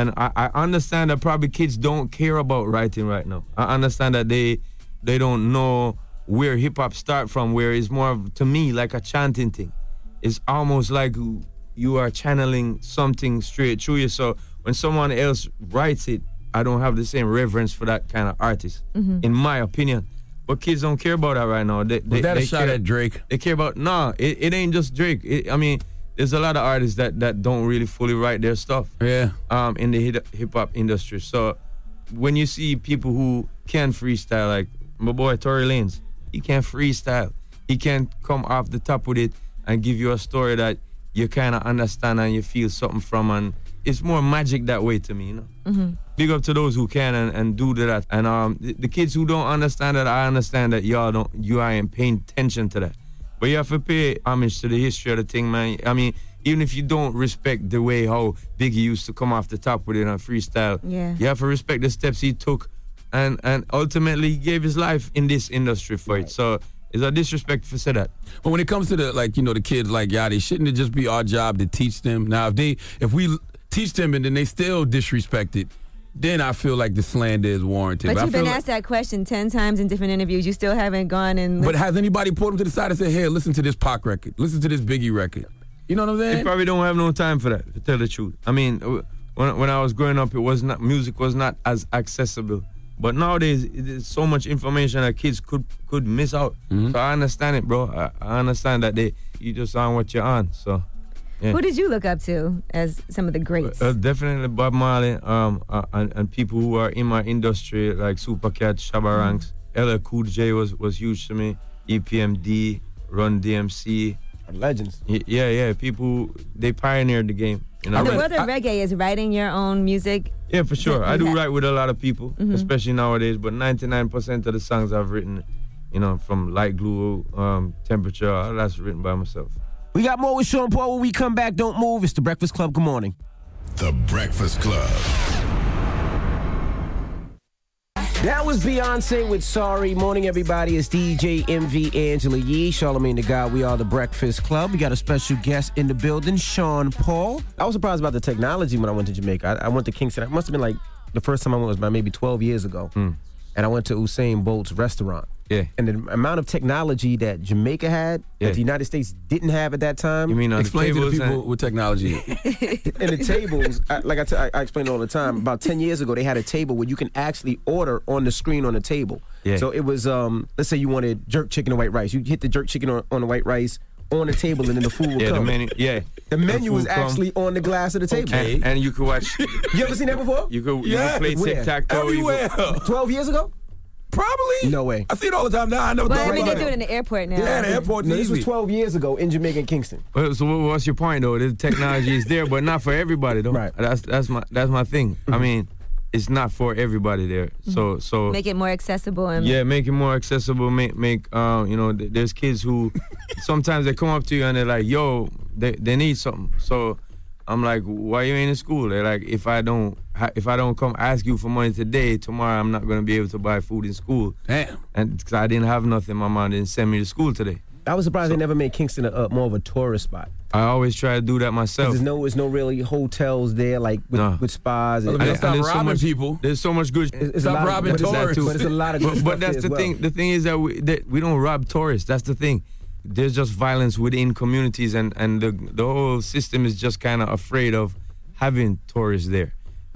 I understand that probably kids don't care about writing right now. I understand that they don't know where hip hop start from. Where it's more of, to me, like a chanting thing. It's almost like you are channeling something straight through you. So when someone else writes it, I don't have the same reverence for that kind of artist, in my opinion. But kids don't care about that right now. Was that a shot at Drake? They care about, it ain't just Drake. I mean, there's a lot of artists that don't really fully write their stuff. Yeah. In the hip-hop industry. So when you see people who can freestyle, like my boy Tory Lanez, he can freestyle. He can come off the top with it and give you a story that you kind of understand and you feel something from, and it's more magic that way to me, you know. Big up to those who can and do that. And the kids who don't understand that, I understand that you ain't paying attention to that. But you have to pay homage to the history of the thing, man. I mean, even if you don't respect the way how Biggie used to come off the top with it and freestyle, you have to respect the steps he took, and ultimately he gave his life in this industry for it. So it's a disrespect to say that. But when it comes to the kids like Yachty, shouldn't it just be our job to teach them? Now, if we teach them and then they still disrespect it, then I feel like the slander is warranted. But you've been asked that question 10 times in different interviews. You still haven't gone and... But has anybody pulled them to the side and said, hey, listen to this Pac record. Listen to this Biggie record. You know what I'm saying? They probably don't have no time for that, to tell the truth. I mean, when I was growing up, music was not as accessible. But nowadays, there's so much information that kids could miss out. So I understand it, bro. I understand that you just on what you're on. So, yeah. Who did you look up to as some of the greats? Definitely Bob Marley, and people who are in my industry like Supercat, Shabba Ranks. LL Cool J was huge to me. EPMD, Run DMC. Legends. Yeah. People, they pioneered the game. You know? And the world of reggae is writing your own music. Yeah, for sure. I do write with a lot of people, especially nowadays. But 99% of the songs I've written you know, from light glue, temperature, all that's written by myself. We got more with Sean Paul when we come back. Don't move. It's The Breakfast Club. Good morning. The Breakfast Club. That was Beyonce with Sorry. Morning, everybody. It's DJ MV Angela Yee, Charlamagne the God. We are The Breakfast Club. We got a special guest in the building, Sean Paul. I was surprised about the technology when I went to Jamaica. I went to Kingston. It must have been like the first time I went was about maybe 12 years ago. And I went to Usain Bolt's restaurant. Yeah. And the amount of technology that Jamaica had that the United States didn't have at that time. You mean explain to the people with technology? And the tables, I explain it all the time. About 10 years ago, they had a table where you can actually order on the screen on the table. Yeah. So it was, let's say you wanted jerk chicken and white rice. You hit the jerk chicken on the white rice on the table, and then the food would come. The menu was actually on the glass of the table. Okay. And you could watch. You ever seen that before? You could play tic-tac-toe. Everywhere. 12 years ago? Probably. No way. I see it all the time now. I never thought about it. They do it in the airport now. Yeah, the airport. No, this was 12 years ago in Jamaica and Kingston. Well, so what's your point though? The technology is there, but not for everybody though. Right. That's my thing. I mean, it's not for everybody there. So make it more accessible and make it more accessible. Make you know, there's kids who sometimes they come up to you and they're like, yo, they need something. So I'm like, why you ain't in school? They're like, if I don't come ask you for money today, tomorrow I'm not gonna be able to buy food in school. Damn. And because I didn't have nothing, my mom didn't send me to school today. I was surprised they never made Kingston more of a tourist spot. I always try to do that myself. There's no really hotels there like with spas. And stop robbing people. There's so much good. Stop robbing tourists. But it's a lot of good stuff But that's the thing. The thing is that we don't rob tourists. That's the thing. There's just violence within communities, and the whole system is just kind of afraid of having tourists there.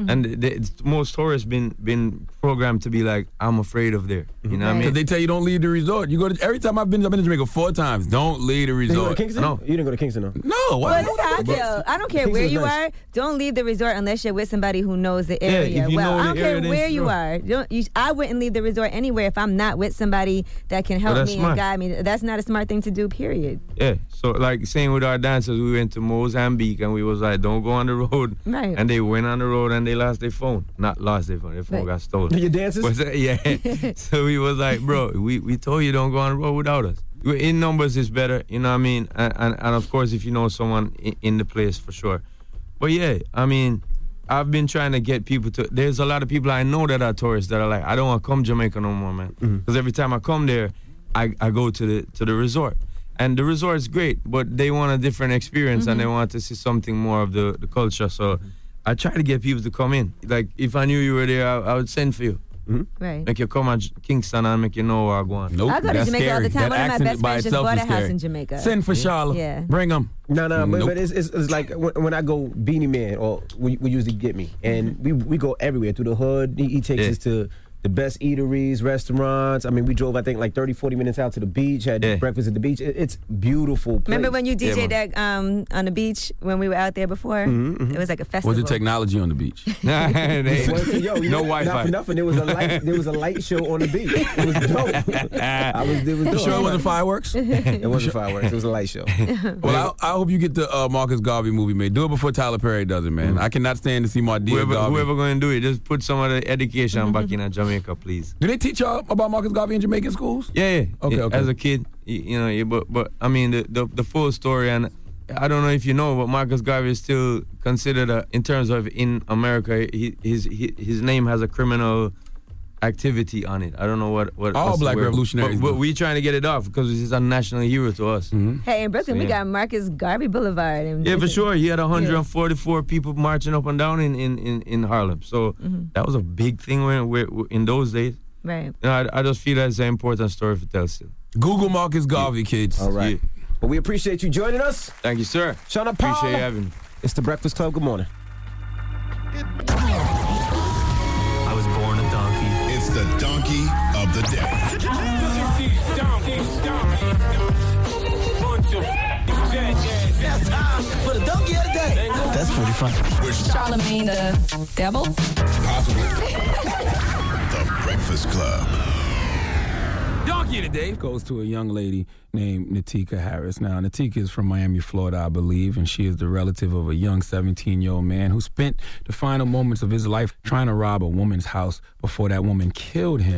And most tourists been programmed to be like, I'm afraid of there. You know what I mean? Because they tell you don't leave the resort. You go to every time I've been to Jamaica 4 times. Don't leave the resort. You go to Kingston? No. You didn't go to Kingston, though. No. Well, this is how I feel. I don't care where you are. Don't leave the resort unless you're with somebody who knows the area. if you know I the don't care area, then where you sure. are. I wouldn't leave the resort anywhere if I'm not with somebody that can help that's me smart. and guide me. That's not a smart thing to do, period. Yeah. So like same with our dancers, we went to Mozambique and we was like, don't go on the road. Right. And they went on the road and they lost their phone. Not lost their phone. Their phone got stolen. Your dancers? Yeah. So we was like, bro, we told you don't go on the road without us. In numbers is better, you know what I mean? And of course, if you know someone in the place, for sure. But yeah, I mean, I've been trying to get people to. There's a lot of people I know that are tourists that are like, I don't want to come Jamaica no more, man. Because every time I come there, I go to the resort. And the resort's great, but they want a different experience and they want to see something more of the culture. So I try to get people to come in. Like, if I knew you were there, I would send for you. Right. Make you come to Kingston and make you know where I'm going. Nope, I go to that's Jamaica all the scary. time. One of my best friends just bought a house in Jamaica. Send for Charlotte. Yeah. Bring them. No, Nope. but it's like when I go Beanie Man, or we usually get me, and we go everywhere through the hood. He takes us to the best eateries, restaurants. I mean, we drove, I think, like 30, 40 minutes out to the beach, had breakfast at the beach. It's beautiful place. Remember when you DJ'd that on the beach when we were out there before? It was like a festival. What's the technology on the beach? No Wi-Fi. Not for nothing. There was a light show on the beach. It was dope. It was dope. Sure it wasn't fireworks? It wasn't fireworks. It was a light show. Well, I hope you get the Marcus Garvey movie made. Do it before Tyler Perry does it, man. I cannot stand to see Mardia Garvey. Whoever going to do it, just put some of the education back in Jamaica, please. Do they teach y'all about Marcus Garvey in Jamaican schools? Yeah. Okay. As a kid, but I mean the full story, and I don't know if you know, but Marcus Garvey is still considered in terms of in America, his name has a criminal activity on it. I don't know what all black revolutionaries, but we trying to get it off because he's a national hero to us. Hey, in Brooklyn, we got Marcus Garvey Boulevard. Yeah, for sure. He had 144 people marching up and down in Harlem. So that was a big thing in those days. Right. You know, I just feel that's an important story to tell still. Google Marcus Garvey, kids. All right. Well, we appreciate you joining us. Thank you, sir. Sean Paul. Appreciate you having me. It's the Breakfast Club. Good morning. I was born a donkey. It's the donkey of the day. It's time for the donkey of the day. That's pretty fun. Charlamagne the devil. Possibly. The Breakfast Club. Donkey today goes to a young lady named Natika Harris. Now, Natika is from Miami, Florida, I believe, and she is the relative of a young 17-year-old man who spent the final moments of his life trying to rob a woman's house before that woman killed him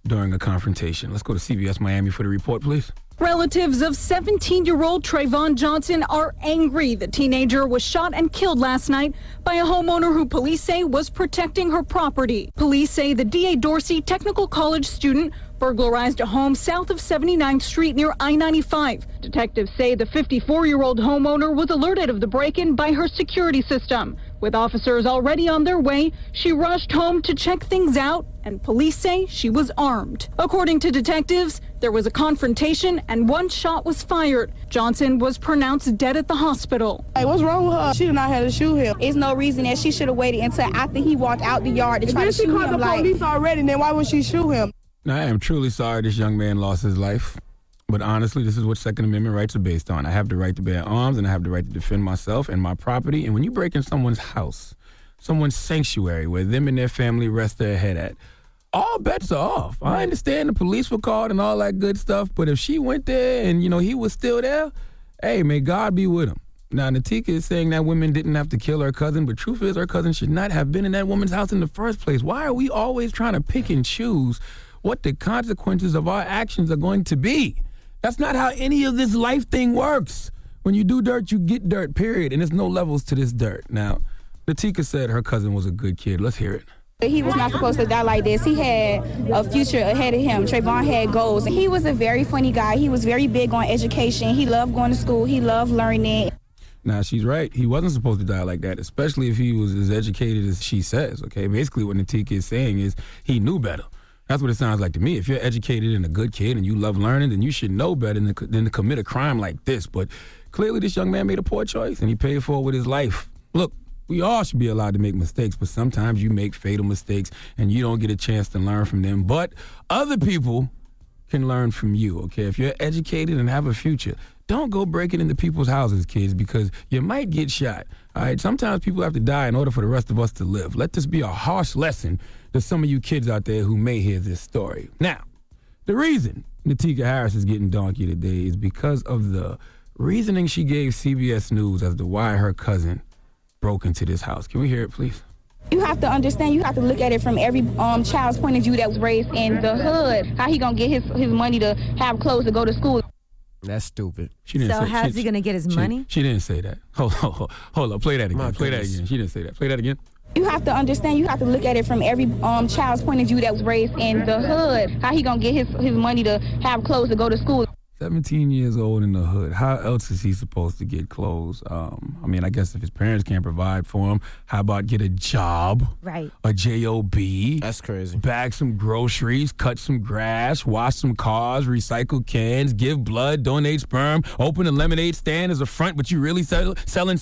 during a confrontation. Let's go to CBS Miami for the report, please. Relatives of 17-year-old Trayvon Johnson are angry. The teenager was shot and killed last night by a homeowner who police say was protecting her property. Police say the D.A. Dorsey Technical College student burglarized a home south of 79th Street near I-95. Detectives say the 54-year-old homeowner was alerted of the break-in by her security system. With officers already on their way, she rushed home to check things out, and police say she was armed. According to detectives, there was a confrontation and one shot was fired. Johnson was pronounced dead at the hospital. Hey, what's wrong with her? She did not have to shoot him. There's no reason that she should have waited until after he walked out the yard to try to shoot him. If she called the police already, then why would she shoot him? Now, I am truly sorry this young man lost his life. But honestly, this is what Second Amendment rights are based on. I have the right to bear arms, and I have the right to defend myself and my property. And when you break in someone's house, someone's sanctuary where them and their family rest their head at, all bets are off. I understand the police were called and all that good stuff, but if she went there and, he was still there, hey, may God be with him. Now, Natika is saying that women didn't have to kill her cousin, but truth is her cousin should not have been in that woman's house in the first place. Why are we always trying to pick and choose what the consequences of our actions are going to be? That's not how any of this life thing works. When you do dirt, you get dirt, period. And there's no levels to this dirt. Now, Natika said her cousin was a good kid. Let's hear it. He was not supposed to die like this. He had a future ahead of him. Trayvon had goals. He was a very funny guy. He was very big on education. He loved going to school. He loved learning. Now, she's right. He wasn't supposed to die like that, especially if he was as educated as she says, okay? Basically, what Natika is saying is he knew better. That's what it sounds like to me. If you're educated and a good kid and you love learning, then you should know better than to commit a crime like this. But clearly this young man made a poor choice, and he paid for it with his life. Look, we all should be allowed to make mistakes, but sometimes you make fatal mistakes, and you don't get a chance to learn from them. But other people can learn from you, okay? If you're educated and have a future, don't go breaking into people's houses, kids, because you might get shot. All right, sometimes people have to die in order for the rest of us to live. Let this be a harsh lesson to some of you kids out there who may hear this story. Now, the reason Natika Harris is getting donkey today is because of the reasoning she gave CBS News as to why her cousin broke into this house. Can we hear it, please? You have to understand, you have to look at it from every child's point of view that was raised in the hood. How he gonna get his money to have clothes to go to school? That's stupid. So how's he going to get his money? She didn't say that. Hold up. Play that again. Play that again. She didn't say that. Play that again. You have to understand, you have to look at it from every child's point of view that was raised in the hood. How he going to get his money to have clothes to go to school? 17 years old in the hood. How else is he supposed to get clothes? I guess if his parents can't provide for him, how about get a job? Right. A job. That's crazy. Bag some groceries, cut some grass, wash some cars, recycle cans, give blood, donate sperm, open a lemonade stand as a front, but you really selling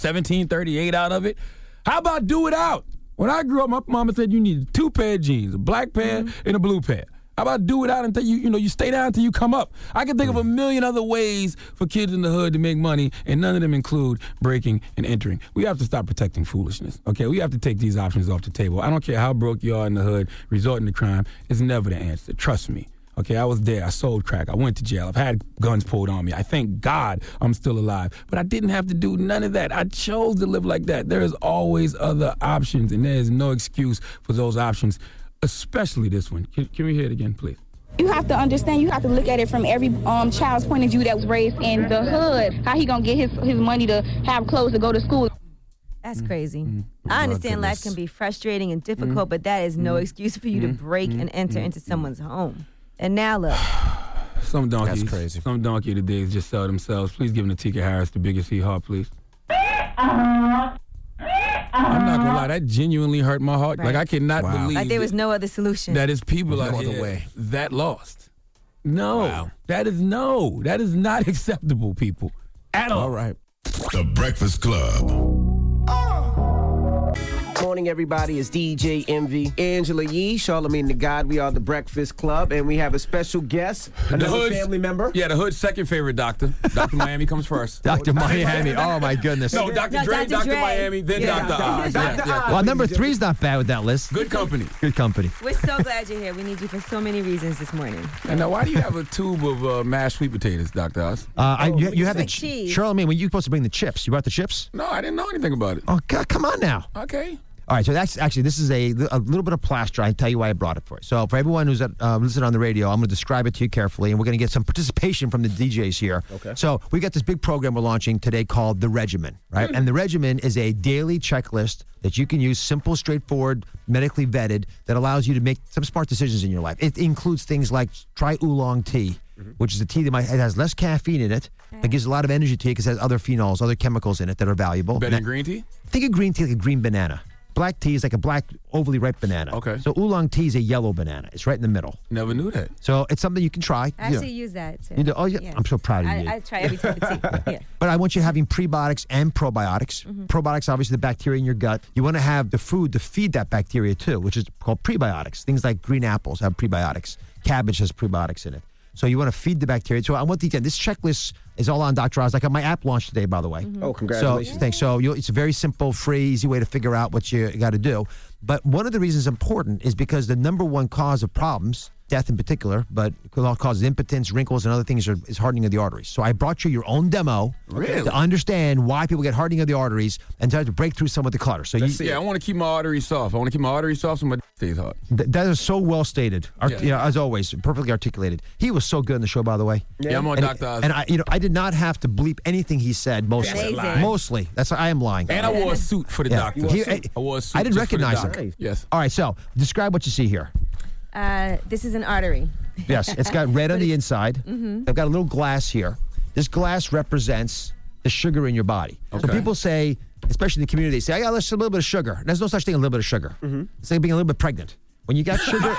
1738 out of it? How about do it out? When I grew up, my mama said you needed 2 pair of jeans, a black pair and a blue pair. How about do it out until you stay down until you come up? I can think of a million other ways for kids in the hood to make money, and none of them include breaking and entering. We have to stop protecting foolishness, okay? We have to take these options off the table. I don't care how broke you are in the hood, resorting to crime is never the answer. Trust me. Okay, I was there. I sold crack. I went to jail. I've had guns pulled on me. I thank God I'm still alive. But I didn't have to do none of that. I chose to live like that. There is always other options, and there is no excuse for those options, especially this one. Can we hear it again, please? You have to understand, you have to look at it from every child's point of view that was raised in the hood. How he going to get his money to have clothes to go to school? That's crazy. I understand life can be frustrating and difficult, but that is no excuse for you to break and enter into someone's home. And now look. Some donkeys. That's crazy. Some donkey todays just sell themselves. Please give Natika Harris the biggest heart, please. I'm not gonna lie, that genuinely hurt my heart. Right. Like I cannot believe like there was no other solution. that is people out here that lost. No, that is not acceptable, people, at all. All right. The Breakfast Club. Morning, everybody. It's DJ Envy, Angela Yee, Charlamagne the God. We are the Breakfast Club, and we have a special guest, another family member. Yeah, the hood's second favorite doctor. Dr. Miami comes first. Dr. Miami. Oh, my goodness. No, Dr. Dre, Dr. Miami, then Dr. Oz. Well, number 3's not bad with that list. Good company. Good company. We're so glad you're here. We need you for so many reasons this morning. And now, why do you have a tube of mashed sweet potatoes, Dr. Oz? You have the cheese. Charlamagne, when you supposed to bring the chips, you brought the chips? No, I didn't know anything about it. Oh, God, come on now. Okay. All right, so that's actually, this is a little bit of plaster. I'll tell you why I brought it for you. So for everyone who's listening on the radio, I'm going to describe it to you carefully, and we're going to get some participation from the DJs here. Okay. So we got this big program we're launching today called The Regimen, right? And The Regimen is a daily checklist that you can use, simple, straightforward, medically vetted, that allows you to make some smart decisions in your life. It includes things like try oolong tea, which is a tea that it has less caffeine in it, but gives a lot of energy to you because it has other phenols, other chemicals in it that are valuable. Better than green tea? Think of green tea like a green banana. Black tea is like a black, overly ripe banana. Okay. So oolong tea is a yellow banana. It's right in the middle. Never knew that. So it's something you can try. I actually use that too. You do? Oh, yeah. I'm so proud of you. I try every type of tea. Yeah. But I want you having prebiotics and probiotics. Probiotics, obviously, the bacteria in your gut. You want to have the food to feed that bacteria too, which is called prebiotics. Things like green apples have prebiotics. Cabbage has prebiotics in it. So you want to feed the bacteria. So I want this checklist is all on Dr. Oz. Like my app launched today, by the way. Oh, congratulations. So thanks. So it's a very simple, free, easy way to figure out what you got to do. But one of the reasons it's important is because the number one cause of problems, death in particular, but it could all cause impotence, wrinkles, and other things is hardening of the arteries. So I brought you your own demo to understand why people get hardening of the arteries and try to break through some of the clutter. So I want to keep my arteries soft. I want to keep my arteries soft so my stays hard. That is so well stated. As always, perfectly articulated. He was so good in the show, by the way. Yeah, I'm on Dr. Oz. And I did not have to bleep anything he said. Mostly. That's I am lying. And I wore a suit for the doctor. I wore a suit. I didn't just for the recognize doctor. him. Yes. All right. So describe what you see here. This is an artery. Yes, it's got red on the inside. Mhm. I've got a little glass here. This glass represents the sugar in your body. So Okay. people say, especially in the community, they say, I got a little bit of sugar. There's no such thing as a little bit of sugar. It's like being a little bit pregnant. When you got sugar,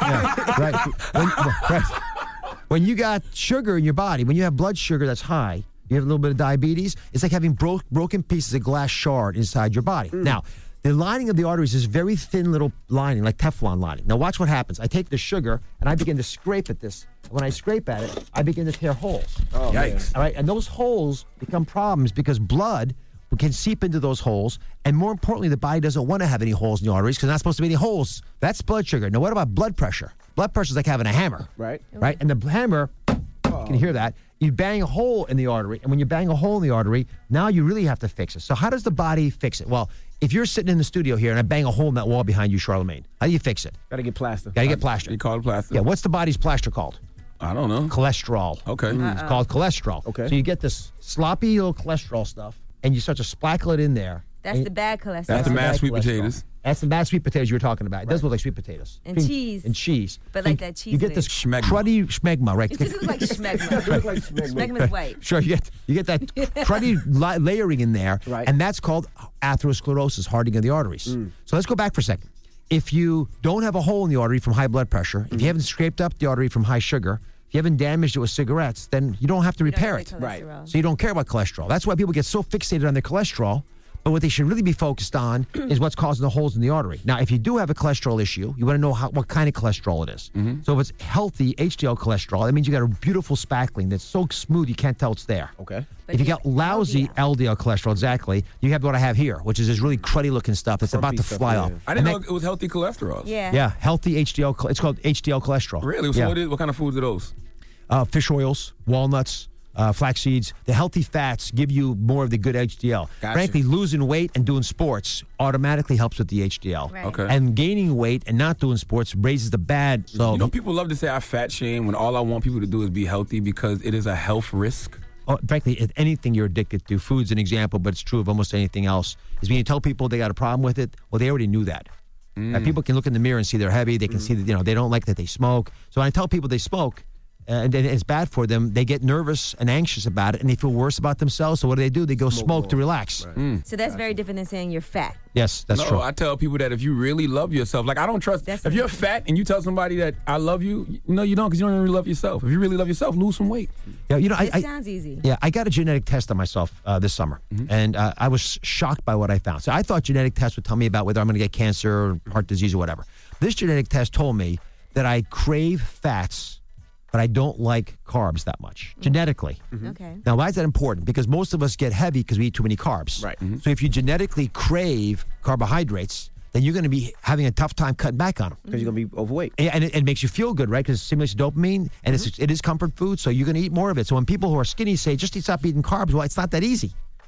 right. When you got sugar in your body, when you have blood sugar that's high, you have a little bit of diabetes, it's like having broken pieces of glass shard inside your body. Now, the lining of the arteries is very thin little lining, like Teflon lining. Now watch what happens. I take the sugar and I begin to scrape at this. When I scrape at it, I begin to tear holes. Oh, Yikes. All right, and those holes become problems because blood can seep into those holes, and more importantly, the body doesn't want to have any holes in the arteries because there's not supposed to be any holes. That's blood sugar. Now what about blood pressure? Blood pressure is like having a hammer. Right. Right? And the hammer, you can hear that. You bang a hole in the artery, and when you bang a hole in the artery, now you really have to fix it. So how does the body fix it? Well, if you're sitting in the studio here and I bang a hole in that wall behind you, Charlemagne, how do you fix it? Got to get plaster. Got to get plaster. You call it plaster? Yeah, what's the body's plaster called? I don't know. Cholesterol. Okay. It's called cholesterol. Okay. So you get this sloppy little cholesterol stuff, and you start to splackle it in there. That's the bad cholesterol. That's the bad mashed sweet cholesterol. potatoes. That's the mashed sweet potatoes you were talking about. It does look like sweet potatoes. And cheese. And cheese. But So like that cheese You get this Schmegma. cruddy schmegma, right? It just looks like schmegma. Schmegma's white. Sure, you get that cruddy layering in there, Right. and that's called atherosclerosis, hardening of the arteries. So let's go back for a second. If you don't have a hole in the artery from high blood pressure, if you haven't scraped up the artery from high sugar, if you haven't damaged it with cigarettes, then you don't have to repair it. Right. So you don't care about cholesterol. That's why people get so fixated on their cholesterol. But what they should really be focused on is what's causing the holes in the artery. Now, if you do have a cholesterol issue, you want to know what kind of cholesterol it is. So if it's healthy HDL cholesterol, that means you got a beautiful spackling that's so smooth you can't tell it's there. Okay. If you got lousy LDL cholesterol, exactly, you have what I have here, which is this really cruddy looking stuff that's about to fly off. I didn't know it was healthy cholesterol. Yeah. Yeah, healthy HDL. It's called HDL cholesterol. Really? So Yeah. what kind of foods are those? Fish oils, walnuts, flax seeds. The healthy fats give you more of the good HDL. Gotcha. Frankly, losing weight and doing sports automatically helps with the HDL. Right. Okay. And gaining weight and not doing sports raises the bad. So You know, people love to say I fat shame when all I want people to do is be healthy because it is a health risk. frankly, if anything you're addicted to, food's an example, but it's true of almost anything else, is when you tell people they got a problem with it, well, they already knew that. People can look in the mirror and see they're heavy. They can see that, they don't like that they smoke. So when I tell people they smoke, and then it's bad for them, they get nervous and anxious about it, and they feel worse about themselves. So what do? They go smoke to relax. Right. So that's very different than saying you're fat. Yes, that's true. I tell people that if you really love yourself, like I don't trust, if you're fat and you tell somebody that I love you, no, you don't, because you don't really love yourself. If you really love yourself, lose some weight. Yeah, It sounds easy. Yeah, I got a genetic test on myself this summer, and I was shocked by what I found. So I thought genetic tests would tell me about whether I'm going to get cancer or heart disease or whatever. This genetic test told me that I crave fats, but I don't like carbs that much, genetically. Okay. Now, why is that important? Because most of us get heavy because we eat too many carbs. Right. So if you genetically crave carbohydrates, then you're going to be having a tough time cutting back on them. Because you're going to be overweight. And it makes you feel good, right? Because it stimulates dopamine, and it is comfort food, so you're going to eat more of it. So when people who are skinny say, just stop eating carbs, well, it's not that easy.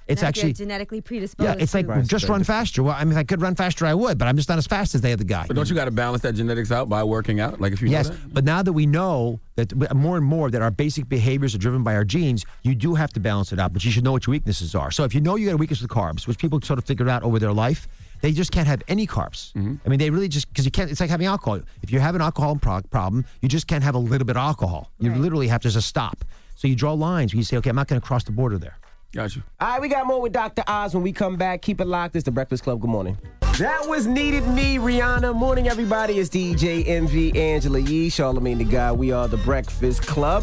It's Not if actually you're genetically predisposed. Yeah, it's like just run faster. Well, I mean, if I could run faster, I would, but I'm just not as fast as the other guy. But don't you got to balance that genetics out by working out? Like if you Yes, know that? but now that we know that more and more that our basic behaviors are driven by our genes, you do have to balance it out, but you should know what your weaknesses are. So if you know you got a weakness with carbs, which people sort of figured out over their life, they just can't have any carbs. I mean, they really just, because you can't, it's like having alcohol. If you have an alcohol problem, you just can't have a little bit of alcohol. You literally have to just stop. So you draw lines where you say, okay, I'm not going to cross the border there. Got you. All right, we got more with Dr. Oz when we come back. Keep it locked. It's the Breakfast Club. Good morning. That was Needed Me, Rihanna. Morning, everybody. It's DJ MV, Angela Yee, Charlamagne the God. We are the Breakfast Club.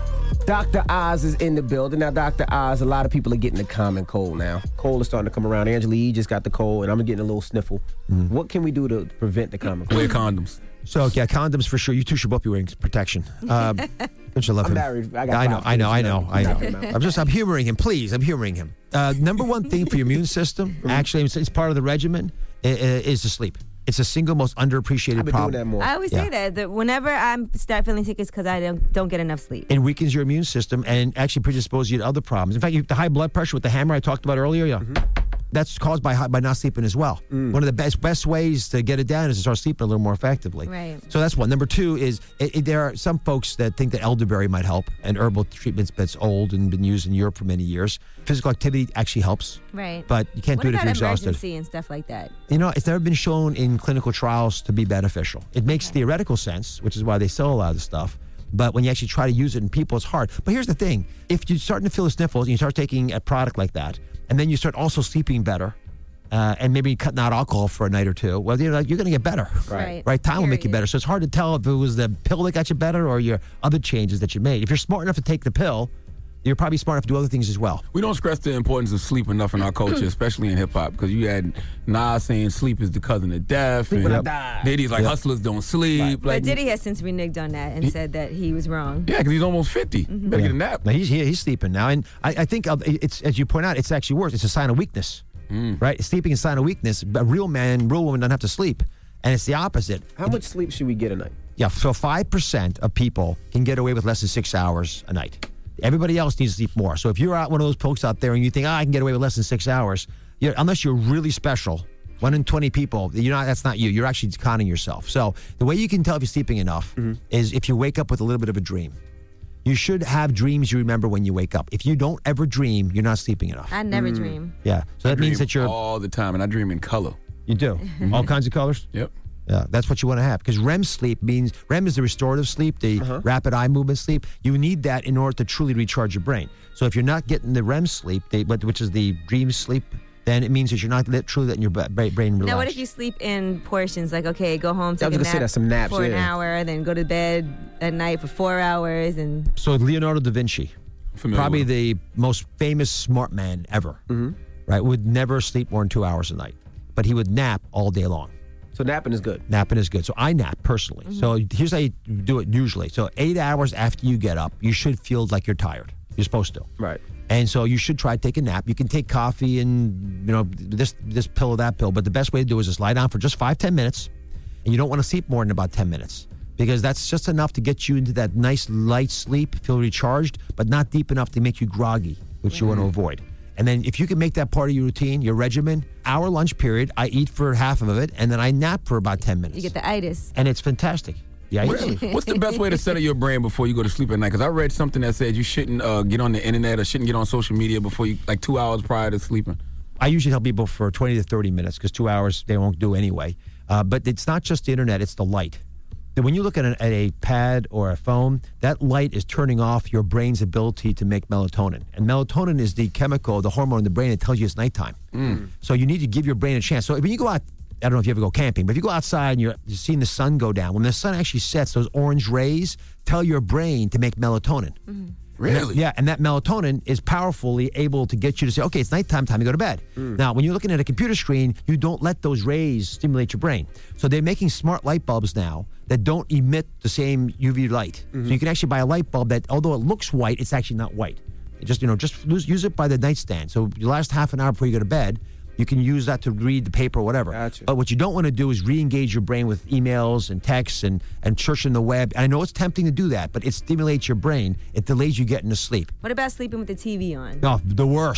Dr. Oz is in the building. Now, Dr. Oz, a lot of people are getting the common cold now. Cold is starting to come around. Angela Yee just got the cold, and I'm getting a little sniffle. What can we do to prevent the common cold? Wear condoms. So, yeah, condoms for sure. You two should both be wearing protection. Don't you love I'm him? married. I got I know. I'm humoring him. Please, I'm humoring him. Number one thing for your immune system, actually, it's part of the regimen, is to sleep. It's the single most underappreciated I've been problem. doing that more. I always say that whenever I start feeling sick, it's because I don't get enough sleep. It weakens your immune system and actually predisposes you to other problems. In fact, the high blood pressure with the hammer I talked about earlier, that's caused by not sleeping as well. One of the best ways to get it down is to start sleeping a little more effectively. Right. So that's one. Number two is there are some folks that think that elderberry might help, and herbal treatments that's old and been used in Europe for many years. Physical activity actually helps. Right. But you can't do it if you're exhausted. Emergency and stuff like that? You know, it's never been shown in clinical trials to be beneficial. It makes theoretical sense, which is why they sell a lot of the stuff. But when you actually try to use it in people, it's hard. But here's the thing. If you're starting to feel the sniffles and you start taking a product like that, and then you start also sleeping better, and maybe cutting out alcohol for a night or two, well, you're going to get better. Right. Time will make you better. So it's hard to tell if it was the pill that got you better or your other changes that you made. If you're smart enough to take the pill, you're probably smart enough to do other things as well. We don't stress the importance of sleep enough in our culture, especially in hip hop, because you had Nas saying sleep is the cousin of death, and Diddy's like hustlers don't sleep. But Diddy has since reneged on that and said that he was wrong. Yeah, because he's almost 50. Better get a nap. Now, he's sleeping now, and I think it's, as you point out, it's actually worse. It's a sign of weakness, right? Sleeping is a sign of weakness. A real man, real woman don't have to sleep, and it's the opposite. How much sleep should we get a night? Yeah, so 5% of people can get away with less than 6 hours a night. Everybody else needs to sleep more. So if you're out one of those folks out there and you think, I can get away with less than 6 hours, unless you're really special, 1 in 20 people, that's not you. You're actually conning yourself. So the way you can tell if you're sleeping enough is if you wake up with a little bit of a dream. You should have dreams you remember when you wake up. If you don't ever dream, you're not sleeping enough. I never dream. Yeah. So that means that you're all the time, and I dream in color. You do? All kinds of colors? Yep. Yeah, that's what you want to have, because REM sleep means REM is the restorative sleep, the rapid eye movement sleep. You need that in order to truly recharge your brain. So if you're not getting the REM sleep, which is the dream sleep, then it means that you're not truly letting your brain relax. Now, what if you sleep in portions? Like, okay, go home, take a nap for an hour, then go to bed at night for 4 hours, and so Leonardo da Vinci, probably the most famous smart man ever, right? Would never sleep more than 2 hours a night, but he would nap all day long. So napping is good. Napping is good. So I nap personally. So here's how you do it usually. So 8 hours after you get up, you should feel like you're tired. You're supposed to. Right. And so you should try to take a nap. You can take coffee and, this pill or that pill, but the best way to do is just lie down for just 5-10 minutes, and you don't want to sleep more than about 10 minutes, because that's just enough to get you into that nice light sleep, feel recharged, but not deep enough to make you groggy, which you want to avoid. And then if you can make that part of your routine, your regimen, hour lunch period, I eat for half of it, and then I nap for about 10 minutes. you get the itis. And it's fantastic. Yeah. What's the best way to settle your brain before you go to sleep at night? Because I read something that said you shouldn't get on the internet or shouldn't get on social media before you, like 2 hours prior to sleeping. I usually tell people for 20 to 30 minutes, because 2 hours they won't do anyway. But it's not just the internet, it's the light. When you look at a pad or a phone, that light is turning off your brain's ability to make melatonin. And melatonin is the chemical, the hormone in the brain that tells you it's nighttime. So you need to give your brain a chance. So when you go out, I don't know if you ever go camping, but if you go outside and you're seeing the sun go down, when the sun actually sets, those orange rays tell your brain to make melatonin. Really? Yeah, and that melatonin is powerfully able to get you to say, okay, it's nighttime, time to go to bed. Now, when you're looking at a computer screen, you don't let those rays stimulate your brain. So they're making smart light bulbs now that don't emit the same UV light. So you can actually buy a light bulb that, although it looks white, it's actually not white. Just use it by the nightstand. So your last half an hour before you go to bed, you can use that to read the paper or whatever. Gotcha. But what you don't want to do is re-engage your brain with emails and texts and searching the web. And I know it's tempting to do that, but it stimulates your brain. It delays you getting to sleep. What about sleeping with the TV on? Oh, the worst.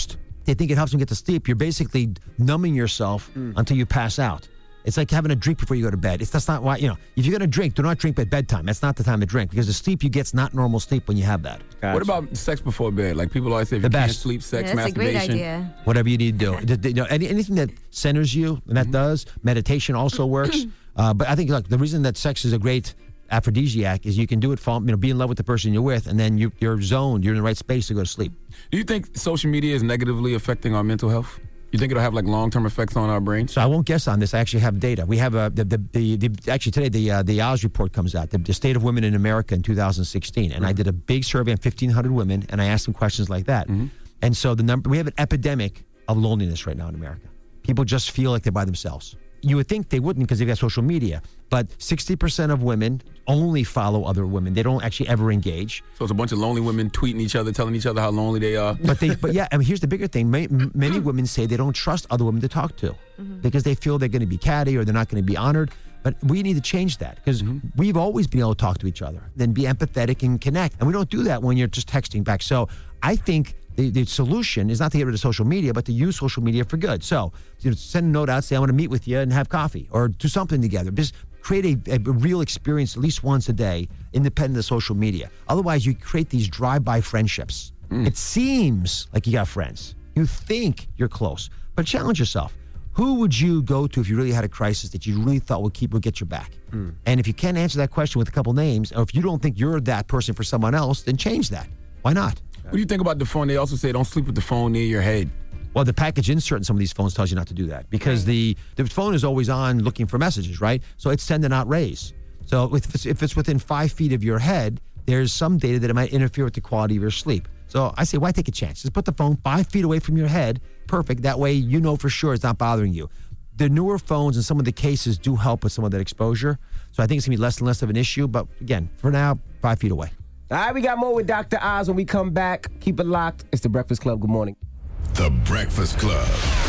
They think it helps them get to sleep. You're basically numbing yourself until you pass out. It's like having a drink before you go to bed. That's not why, if you're going to drink, do not drink at bedtime. That's not the time to drink because the sleep you get's not normal sleep when you have that. Gotcha. What about sex before bed? Like people always say, if you can't sleep, sex, that's masturbation. a great idea. Whatever you need to do. Anything that centers you, and that does. Meditation also works. But I think the reason that sex is a great aphrodisiac is you can do it, be in love with the person you're with, and then you're zoned. You're in the right space to go to sleep. Do you think social media is negatively affecting our mental health? You think it'll have long-term effects on our brains? So I won't guess on this. I actually have data. We have actually today the Oz report comes out, the state of women in America in 2016, and I did a big survey on 1,500 women, and I asked them questions like that. And so we have an epidemic of loneliness right now in America. People just feel like they're by themselves. You would think they wouldn't because they've got social media, but 60% of women only follow other women. They don't actually ever engage. So it's a bunch of lonely women tweeting each other, telling each other how lonely they are. But yeah, here's the bigger thing. Many women say they don't trust other women to talk to because they feel they're going to be catty or they're not going to be honored. But we need to change that because we've always been able to talk to each other, then be empathetic and connect. And we don't do that when you're just texting back. So I think the solution is not to get rid of social media, but to use social media for good. So send a note out, say, I want to meet with you and have coffee or do something together. Just create a real experience at least once a day, independent of social media. Otherwise, you create these drive-by friendships. It seems like you got friends. You think you're close, but challenge yourself. Who would you go to if you really had a crisis that you really thought would get your back? And if you can't answer that question with a couple names, or if you don't think you're that person for someone else, then change that. Why not? What do you think about the phone? They also say don't sleep with the phone near your head. Well, the package insert in some of these phones tells you not to do that because the phone is always on looking for messages, right? So it's sending out rays. So if it's within 5 feet of your head, there's some data that it might interfere with the quality of your sleep. So I say, why take a chance? Just put the phone 5 feet away from your head. Perfect. That way you know for sure it's not bothering you. The newer phones and some of the cases do help with some of that exposure. So I think it's going to be less and less of an issue. But again, for now, 5 feet away. All right, we got more with Dr. Oz when we come back. Keep it locked. It's The Breakfast Club. Good morning. The Breakfast Club.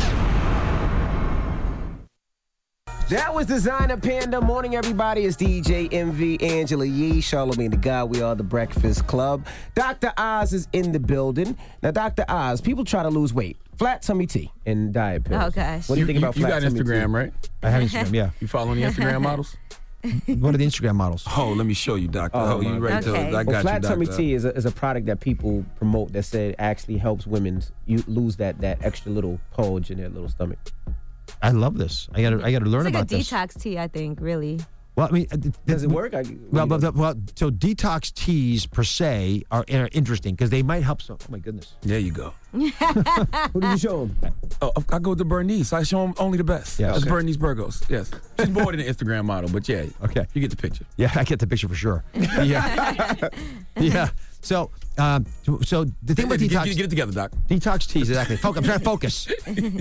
That was Designer Panda. Morning, everybody. It's DJ MV, Angela Yee, Charlamagne the God. We are The Breakfast Club. Dr. Oz is in the building. Now, Dr. Oz, people try to lose weight. Flat tummy tea and diet pills. Oh, gosh. What do you think about flat tummy tea? You got Instagram, right? I have Instagram, yeah. You following the Instagram models? What are the Instagram models? Oh, let me show you, Doctor. Oh, you right there. I got flat you, tummy Doctor. tea is a product that people promote that said actually helps women lose that extra little pulge in their little stomach. I love this. I got to learn about this. It's like a detox tea, I think, really. Well, I mean, does it work? So detox teas per se are interesting because they might help. Oh my goodness! There you go. Who did you show him? Oh, I go to Bernice. I show him only the best. Yeah, That's okay. Bernice Burgos. Yes, she's more than an Instagram model, but yeah. Okay, you get the picture. Yeah, I get the picture for sure. Yeah, yeah. So the thing about detox, get it together, Doc. Detox teas, exactly. I'm trying to focus.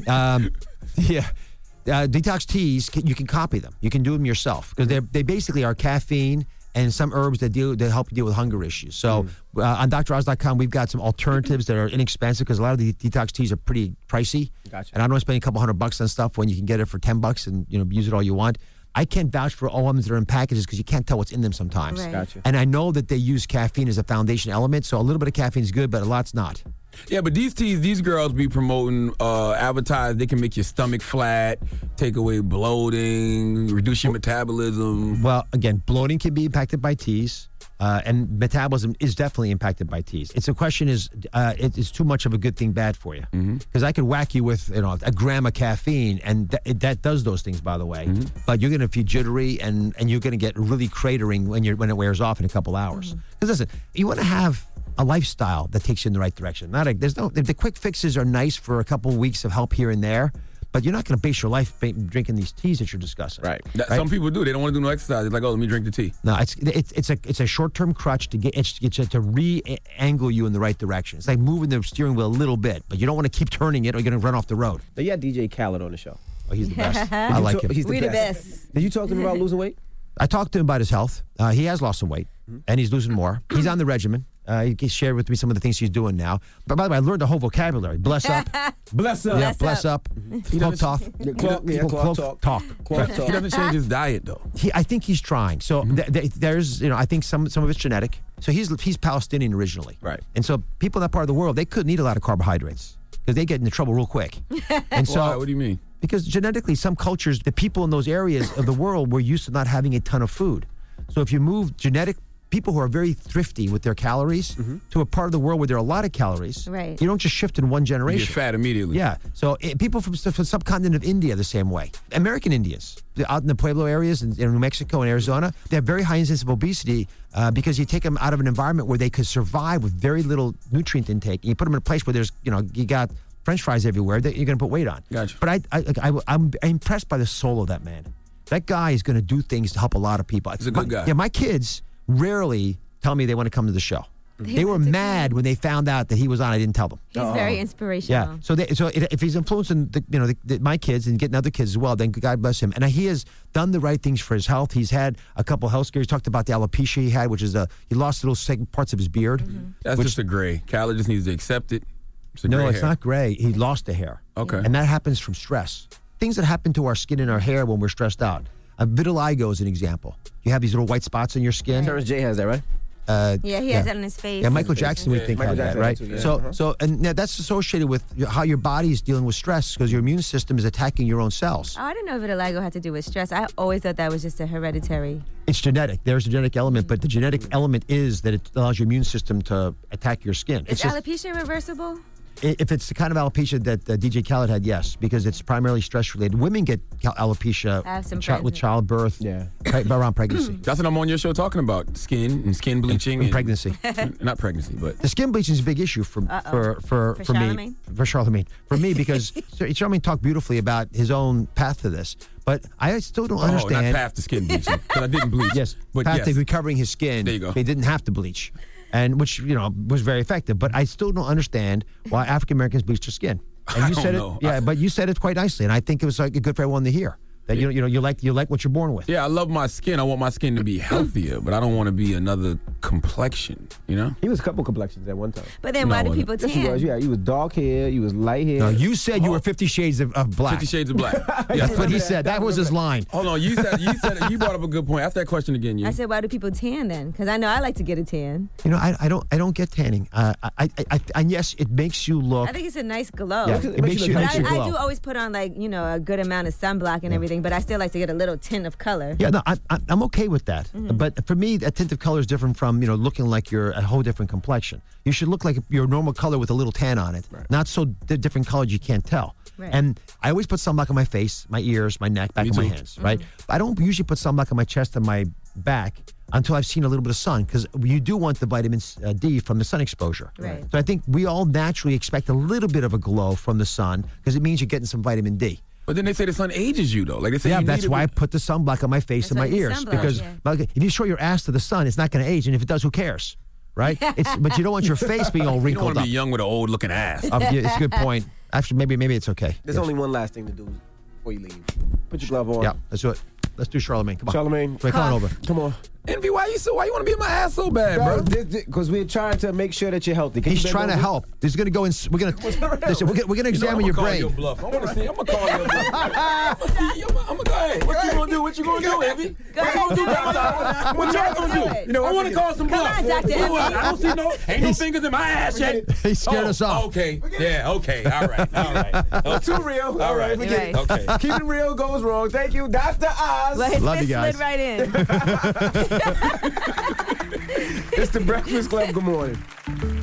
Yeah. Detox teas, you can copy them. You can do them yourself because they basically are caffeine and some herbs that help you deal with hunger issues. So on DrOz.com, we've got some alternatives that are inexpensive because a lot of the detox teas are pretty pricey. Gotcha. And I don't want to spend a couple $100 on stuff when you can get it for $10 and use it all you want. I can't vouch for all of them that are in packages because you can't tell what's in them sometimes. Right. Gotcha. And I know that they use caffeine as a foundation element, so a little bit of caffeine is good, but a lot's not. Yeah, but these teas, these girls be promoting, advertise they can make your stomach flat, take away bloating, reduce your metabolism. Well, again, bloating can be impacted by teas, and metabolism is definitely impacted by teas. It's a question is too much of a good thing bad for you? Because I could whack you with a gram of caffeine, and that does those things, by the way. But you're going to feel jittery, and you're going to get really cratering when it wears off in a couple hours. Because listen, you want to have a lifestyle that takes you in the right direction. The quick fixes are nice for a couple of weeks of help here and there, but you're not going to base your life drinking these teas that you're discussing. Right. Some people do. They don't want to do no exercise. They're like, oh, let me drink the tea. No, it's a short-term crutch to get you to re-angle you in the right direction. It's like moving the steering wheel a little bit, but you don't want to keep turning it or you're going to run off the road. But you had DJ Khaled on the show. Oh, he's the best. I like him. He's We the best. Did you talk to him about losing weight? I talked to him about his health. He has lost some weight, and he's losing more. He's on the regimen. He shared with me some of the things he's doing now. But by the way, I learned the whole vocabulary. Bless up. Bless up. Yeah, bless up. Cloak talk. Cloak talk. He doesn't change his diet, though. I think he's trying. So there's, I think some of it's genetic. So he's Palestinian originally. Right. And so people in that part of the world, they couldn't eat a lot of carbohydrates because they get into trouble real quick. And so, Why? What do you mean? Because genetically, some cultures, the people in those areas of the world were used to not having a ton of food. So if you move people who are very thrifty with their calories to a part of the world where there are a lot of calories, Right. you don't just shift in one generation. You get fat immediately. Yeah. So people from the subcontinent of India the same way. American Indians out in the Pueblo areas in New Mexico and Arizona, they have very high incidence of obesity because you take them out of an environment where they could survive with very little nutrient intake. And you put them in a place where there's, you got French fries everywhere that you're going to put weight on. Gotcha. But I'm impressed by the soul of that man. That guy is going to do things to help a lot of people. He's a good guy. Yeah, my kids rarely tell me they want to come to the show. They were mad when they found out that he was on. I didn't tell them. He's very inspirational. Yeah. So if he's influencing my kids and getting other kids as well, then God bless him. And he has done the right things for his health. He's had a couple health scares. He talked about the alopecia he had, which is he lost little parts of his beard. That's just a gray. Khaled just needs to accept it. It's a No, gray it's hair. not gray. He lost the hair. Okay. And that happens from stress. Things that happen to our skin and our hair when we're stressed out. Vitiligo is an example. You have these little white spots on your skin. Terrence J has that, right? Yeah, he has that on his face. Yeah, Michael Jackson would think Michael had that, Jackson right? had that too, yeah. And now that's associated with how your body is dealing with stress because your immune system is attacking your own cells. Oh, I didn't know vitiligo had to do with stress. I always thought that was just a hereditary. It's genetic. There's a genetic element, but the genetic element is that it allows your immune system to attack your skin. Is alopecia reversible? If it's the kind of alopecia that DJ Khaled had, yes, because it's primarily stress-related. Women get alopecia with childbirth, right around pregnancy. That's what I'm on your show talking about: skin and skin bleaching and pregnancy. Not pregnancy, but the skin bleaching is a big issue for me, for Charlemagne, because Charlemagne talked beautifully about his own path to this. But I still don't understand. Not path to skin bleaching, because I didn't bleach. Yes, but path to recovering his skin. There you go. He didn't have to bleach. And which, was very effective. But I still don't understand why African Americans bleach their skin. And you said it, but you said it quite nicely. And I think it was good for everyone to hear. That you like what you're born with. Yeah, I love my skin. I want my skin to be healthier, but I don't want to be another complexion, He was a couple complexions at one time. But then why do people Yes, he tan? was, yeah. He was dark hair, he was light hair. No, you said you were 50 Shades of Black. 50 Shades of Black. That's what he said. That was his line. Hold on, you brought up a good point. Ask that question again, you. I said, why do people tan then? Because I know I like to get a tan. I don't get tanning. And yes, it makes you look. I think it's a nice glow. Yeah, it makes you I glow. do always put on a good amount of sunblock and everything, but I still like to get a little tint of color. Yeah, no, I'm okay with that. But for me, a tint of color is different from looking like you're a whole different complexion. You should look like your normal color with a little tan on it, not so different colors you can't tell. Right. And I always put sunblock on my face, my ears, my neck, back of my hands, right? I don't usually put sunblock on my chest and my back until I've seen a little bit of sun, because you do want the vitamin D from the sun exposure. Right. So I think we all naturally expect a little bit of a glow from the sun because it means you're getting some vitamin D. But then they say the sun ages you, though. Like they say, that's why I put the sunblock on my face and my ears, because if you show your ass to the sun, it's not going to age, and if it does, who cares, right? But you don't want your face being all You don't wrinkled want to up. be young with an old looking ass. Yeah, it's a good point. Actually, maybe it's okay. There's only one last thing to do before you leave. Put your glove on. Yeah, let's do it. Let's do Charlemagne. Come on. Charlemagne. Wait, come on over. Come on. Envy, why you want to be in my ass so bad, bro? Because we're trying to make sure that you're healthy. He's trying to help. He's going to go in. We're going to examine your brain. I'm going to see. I'm going to call your bluff. I'm going to go ahead. What you going to do? What you going to do, Envy? What you going to do, Doctor? What y'all going to do? I want to call some bluff. Come on, Dr. Envy. I don't see ain't no fingers in my ass yet. He scared us off. Okay. Yeah, okay. All right. Too real. All right. Okay. Keeping real goes wrong. Thank you, Dr. Oz. Well, his Love fist you guys. slid right in. It's the Breakfast Club. Good morning.